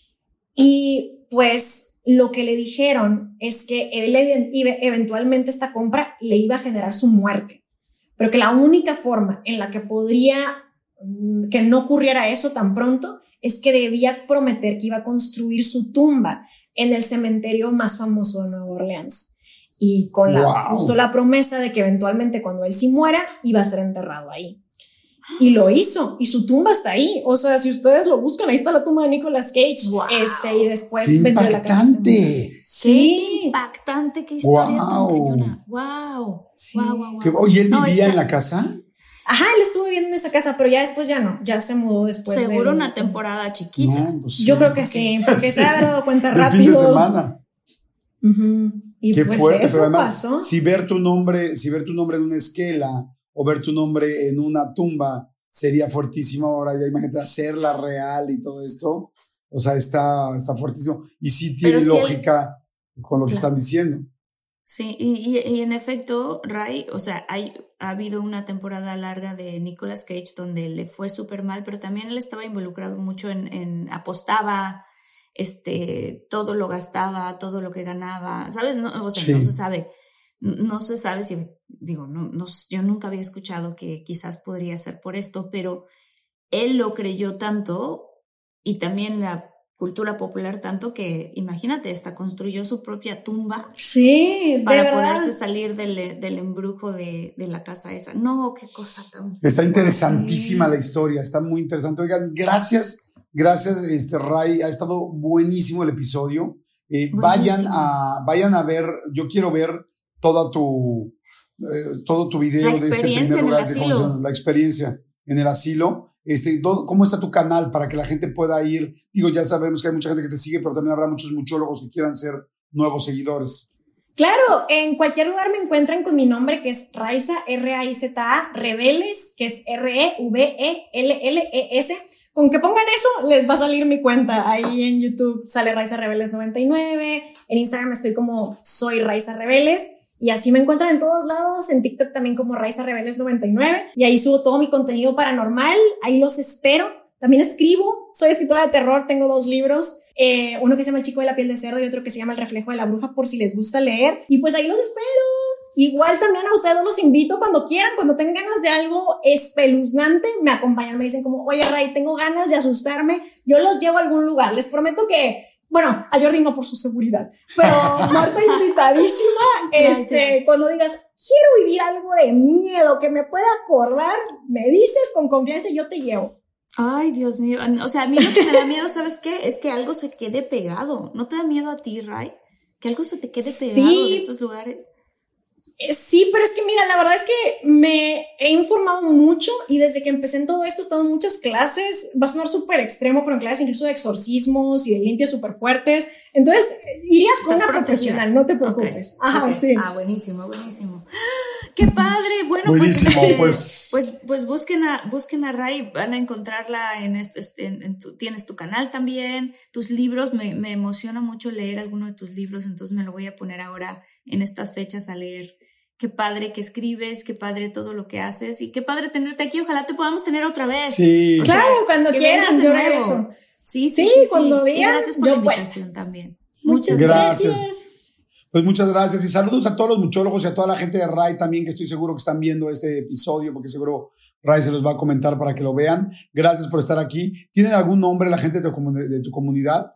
Y pues lo que le dijeron es que él eventualmente esta compra le iba a generar su muerte, pero que la única forma en la que podría que no ocurriera eso tan pronto es que debía prometer que iba a construir su tumba en el cementerio más famoso de Nueva Orleans y con la, wow. justo la promesa de que eventualmente cuando él sí muera iba a ser enterrado ahí y lo hizo y su tumba está ahí, o sea, si ustedes lo buscan ahí está la tumba de Nicolas Cage. Wow. este, y después ¡qué impactante! Sí, qué impactante, qué historia wow. tan cañona. Wow. Sí. wow, wow, wow. ¿Qué, oye, él no, vivía está... en la casa? Ajá, él estuvo viviendo en esa casa, pero ya después ya no, ya se mudó después. Seguro de... una temporada chiquita. No, pues sí. Yo creo que sí, porque sí. se ha dado cuenta el rápido. fin de semana. Uh-huh. Y qué pues fuerte, eso pero además, pasó. si ver tu nombre, si ver tu nombre en una esquela o ver tu nombre en una tumba sería fuertísimo. Ahora ya imagínate hacerla real y todo esto, o sea, está, está fuertísimo y sí tiene pero lógica si él... con lo que claro. están diciendo. Sí, y, y, y en efecto, Ray, o sea, hay, ha habido una temporada larga de Nicolas Cage donde le fue súper mal, pero también él estaba involucrado mucho en, en apostaba, este, todo lo gastaba, todo lo que ganaba, ¿sabes? No, o sea, sí. no se sabe, no se sabe si, digo, no, no, yo nunca había escuchado que quizás podría ser por esto, pero él lo creyó tanto y también la cultura popular tanto que, imagínate, hasta construyó su propia tumba. Sí, para verdad. poderse salir del, del embrujo de, de la casa esa. No, qué cosa tan... Está interesantísima sí. la historia, está muy interesante. Oigan, gracias, gracias, este, Ray, ha estado buenísimo el episodio. Eh, vayan a, vayan a ver, yo quiero ver toda tu, eh, todo tu video de este primer lugar de conversación, la experiencia en el asilo. Este, ¿cómo está tu canal para que la gente pueda ir? Digo, ya sabemos que hay mucha gente que te sigue, pero también habrá muchos muchólogos que quieran ser nuevos seguidores. Claro, en cualquier lugar me encuentran con mi nombre, que es Raiza, R A I Z A, Reveles, que es R E V E L L E S. con que pongan eso, les va a salir mi cuenta. Ahí en YouTube sale Raiza Rebeles noventa y nueve, en Instagram estoy como Soy Raiza Rebeles, y así me encuentran en todos lados, en TikTok también como Raiza Rebeles noventa y nueve, y ahí subo todo mi contenido paranormal, ahí los espero. También escribo, soy escritora de terror, tengo dos libros, eh, uno que se llama El chico de la piel de cerdo y otro que se llama El reflejo de la bruja, por si les gusta leer, y pues ahí los espero. Igual también a ustedes los invito cuando quieran, cuando tengan ganas de algo espeluznante, me acompañan, me dicen como, oye Ray, tengo ganas de asustarme, yo los llevo a algún lugar, les prometo que, bueno, a Jordi no por su seguridad, pero Marta invitadísima, este, cuando digas, quiero vivir algo de miedo que me pueda acordar, me dices con confianza y yo te llevo. Ay, Dios mío, o sea, a mí lo que me da miedo, ¿sabes qué? Es que algo se quede pegado, ¿no te da miedo a ti, Ray? Que algo se te quede pegado sí. de estos lugares. Sí, pero es que mira, la verdad es que me he informado mucho y desde que empecé en todo esto he estado en muchas clases, va a sonar súper extremo, pero en clases incluso de exorcismos y de limpias súper fuertes, entonces irías con una profesional, no te preocupes. Okay. Ajá, okay. sí. Ah, buenísimo, buenísimo. ¡Qué padre! Bueno, buenísimo, pues, pues, pues, pues, pues busquen a, busquen a Ray, van a encontrarla en esto, en, en tu, tienes tu canal también, tus libros, me, me emociona mucho leer alguno de tus libros, entonces me lo voy a poner ahora en estas fechas a leer. Qué padre que escribes, qué padre todo lo que haces y qué padre tenerte aquí. Ojalá te podamos tener otra vez. Sí. O sea, claro, cuando quieran, yo regreso. Sí, sí, sí, sí, cuando sí. digan, Y gracias por yo la invitación pues. también. Muchas gracias. gracias. Pues muchas gracias y saludos a todos los muchólogos y a toda la gente de Ray también, que estoy seguro que están viendo este episodio, porque seguro Ray se los va a comentar para que lo vean. Gracias por estar aquí. ¿Tienen algún nombre la gente de tu, de tu comunidad?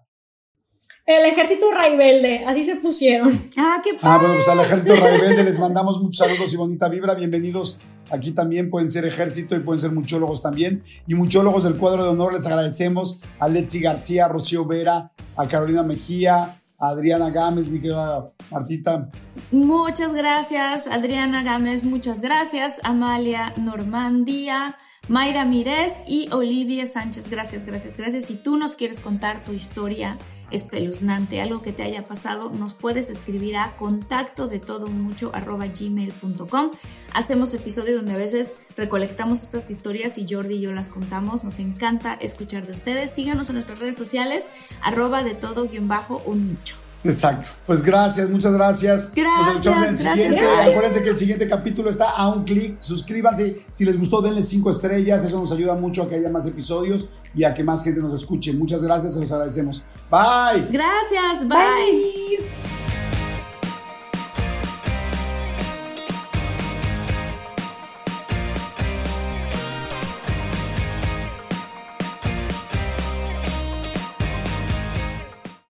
El Ejército Raibelde, así se pusieron. Ah, qué padre. Ah, bueno, pues al Ejército Raibelde les mandamos muchos saludos y bonita vibra. Bienvenidos aquí también. Pueden ser ejército y pueden ser muchólogos también. Y muchólogos del cuadro de honor les agradecemos a Letzi García, a Rocío Vera, a Carolina Mejía, a Adriana Gámez, mi querida Martita. Muchas gracias, Adriana Gámez, muchas gracias, Amalia Normandía, Mayra Mírez y Olivia Sánchez. Gracias, gracias, gracias. Si tú nos quieres contar tu historia espeluznante, algo que te haya pasado, nos puedes escribir a contacto de todo mucho arroba gmail punto com. Hacemos episodios donde a veces recolectamos estas historias y Jordi y yo las contamos. Nos encanta escuchar de ustedes. Síganos en nuestras redes sociales, arroba de todo guión bajo un mucho. Exacto. Pues gracias, muchas gracias. Gracias. Nos escuchamos en el gracias, siguiente. gracias. Acuérdense que el siguiente capítulo está a un clic. Suscríbanse. Si les gustó, denle cinco estrellas. Eso nos ayuda mucho a que haya más episodios y a que más gente nos escuche. Muchas gracias, se los agradecemos. Bye. Gracias, bye. Bye.